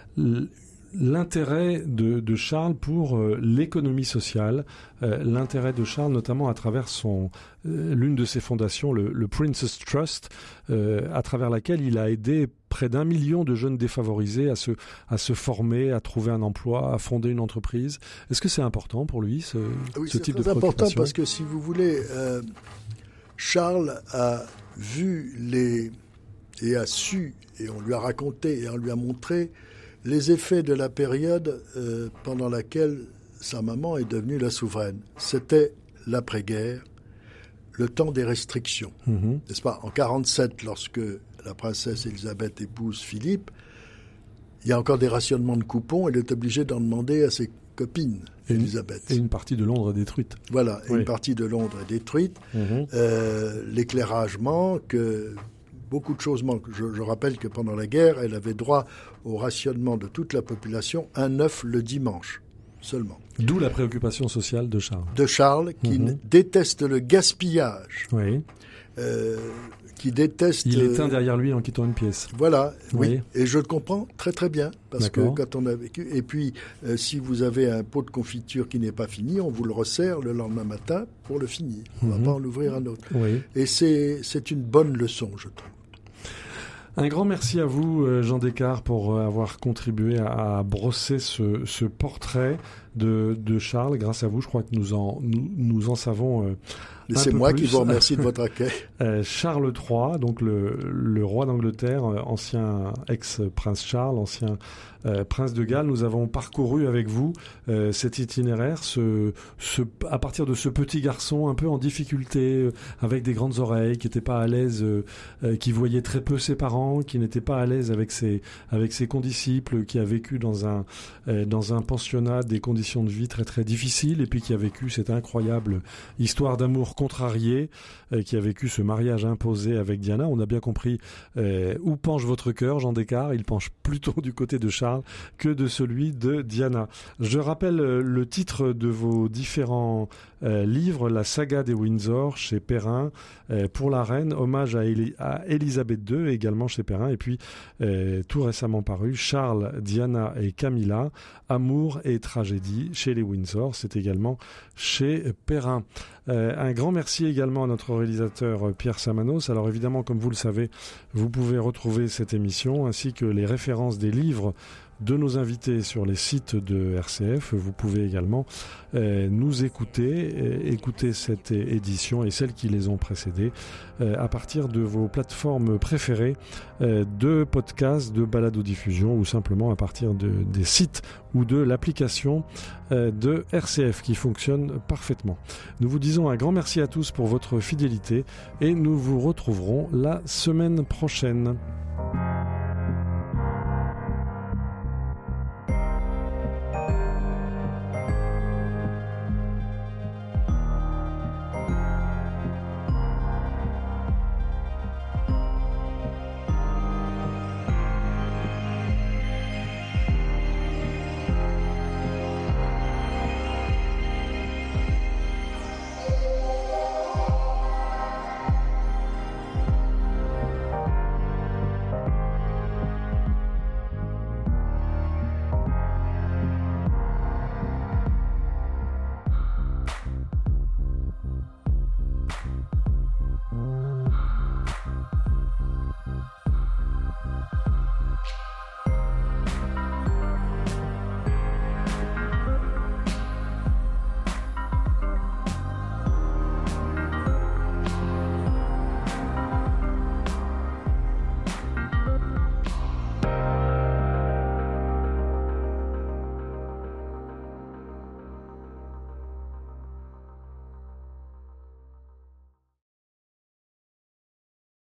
Speaker 3: l'intérêt de, de Charles pour euh, l'économie sociale, euh, l'intérêt de Charles notamment à travers son, euh, l'une de ses fondations, le, le Prince's Trust, euh, à travers laquelle il a aidé près d'un million de jeunes défavorisés à se, à se former, à trouver un emploi, à fonder une entreprise. Est-ce que c'est important pour lui, ce,
Speaker 4: oui,
Speaker 3: ce type de préoccupation ?
Speaker 4: C'est important parce que, si vous voulez, euh, Charles a vu les... et a su, et on lui a raconté, et on lui a montré les effets de la période euh, pendant laquelle sa maman est devenue la souveraine. C'était l'après-guerre, le temps des restrictions. Mmh. N'est-ce pas ? En quarante-sept, lorsque la princesse Élisabeth épouse Philippe, il y a encore des rationnements de coupons, elle est obligée d'en demander à ses copines,
Speaker 3: et
Speaker 4: Élisabeth.
Speaker 3: Une, et une partie de Londres est détruite.
Speaker 4: Voilà,
Speaker 3: oui.
Speaker 4: Une partie de Londres est détruite. Mmh. Euh, l'éclairage manque, beaucoup de choses manquent. Je, je rappelle que pendant la guerre, elle avait droit au rationnement de toute la population, un œuf le dimanche seulement.
Speaker 3: D'où la préoccupation sociale de Charles.
Speaker 4: De Charles, qui mmh. déteste le gaspillage.
Speaker 3: Oui.
Speaker 4: Euh, qui déteste...
Speaker 3: Il éteint derrière lui en quittant une pièce.
Speaker 4: Voilà, oui.
Speaker 3: oui.
Speaker 4: Et je le comprends très très bien, parce
Speaker 3: D'accord.
Speaker 4: que quand on a vécu... Et puis, euh, si vous avez un pot de confiture qui n'est pas fini, on vous le resserre le lendemain matin pour le finir. On ne mm-hmm. va pas en ouvrir un autre.
Speaker 3: Oui.
Speaker 4: Et c'est, c'est une bonne leçon, je trouve.
Speaker 3: Un grand merci à vous, Jean Descartes, pour avoir contribué à brosser ce, ce portrait de, de Charles. Grâce à vous, je crois que nous en, nous, nous en savons euh,
Speaker 4: Mais c'est moi plus. qui vous remercie de votre accueil.
Speaker 3: euh, Charles trois, donc le, le roi d'Angleterre, ancien ex-prince Charles, ancien euh, prince de Galles. Nous avons parcouru avec vous euh, cet itinéraire, ce, ce, à partir de ce petit garçon un peu en difficulté, euh, avec des grandes oreilles, qui n'était pas à l'aise, euh, euh, qui voyait très peu ses parents, qui n'était pas à l'aise avec ses, avec ses condisciples, qui a vécu dans un, euh, dans un pensionnat des conditions de vie très très difficiles, et puis qui a vécu cette incroyable histoire d'amour contrarié, euh, qui a vécu ce mariage imposé avec Diana. On a bien compris euh, où penche votre cœur, Jean Descartes. Il penche plutôt du côté de Charles que de celui de Diana. Je rappelle euh, le titre de vos différents euh, livres, La saga des Windsor chez Perrin, euh, pour la reine, hommage à, Éli- à Élisabeth deux également chez Perrin, et puis euh, tout récemment paru, Charles, Diana et Camilla, Amour et tragédie chez les Windsor, c'est également chez Perrin. Euh, un grand merci également à notre réalisateur Pierre Samanos. Alors évidemment, comme vous le savez, vous pouvez retrouver cette émission ainsi que les références des livres de nos invités sur les sites de R C F. Vous pouvez également euh, nous écouter, euh, écouter cette édition et celles qui les ont précédées euh, à partir de vos plateformes préférées euh, de podcasts, de balado-diffusion, ou simplement à partir de, des sites ou de l'application euh, de R C F qui fonctionne parfaitement. Nous vous disons un grand merci à tous pour votre fidélité et nous vous retrouverons la semaine prochaine.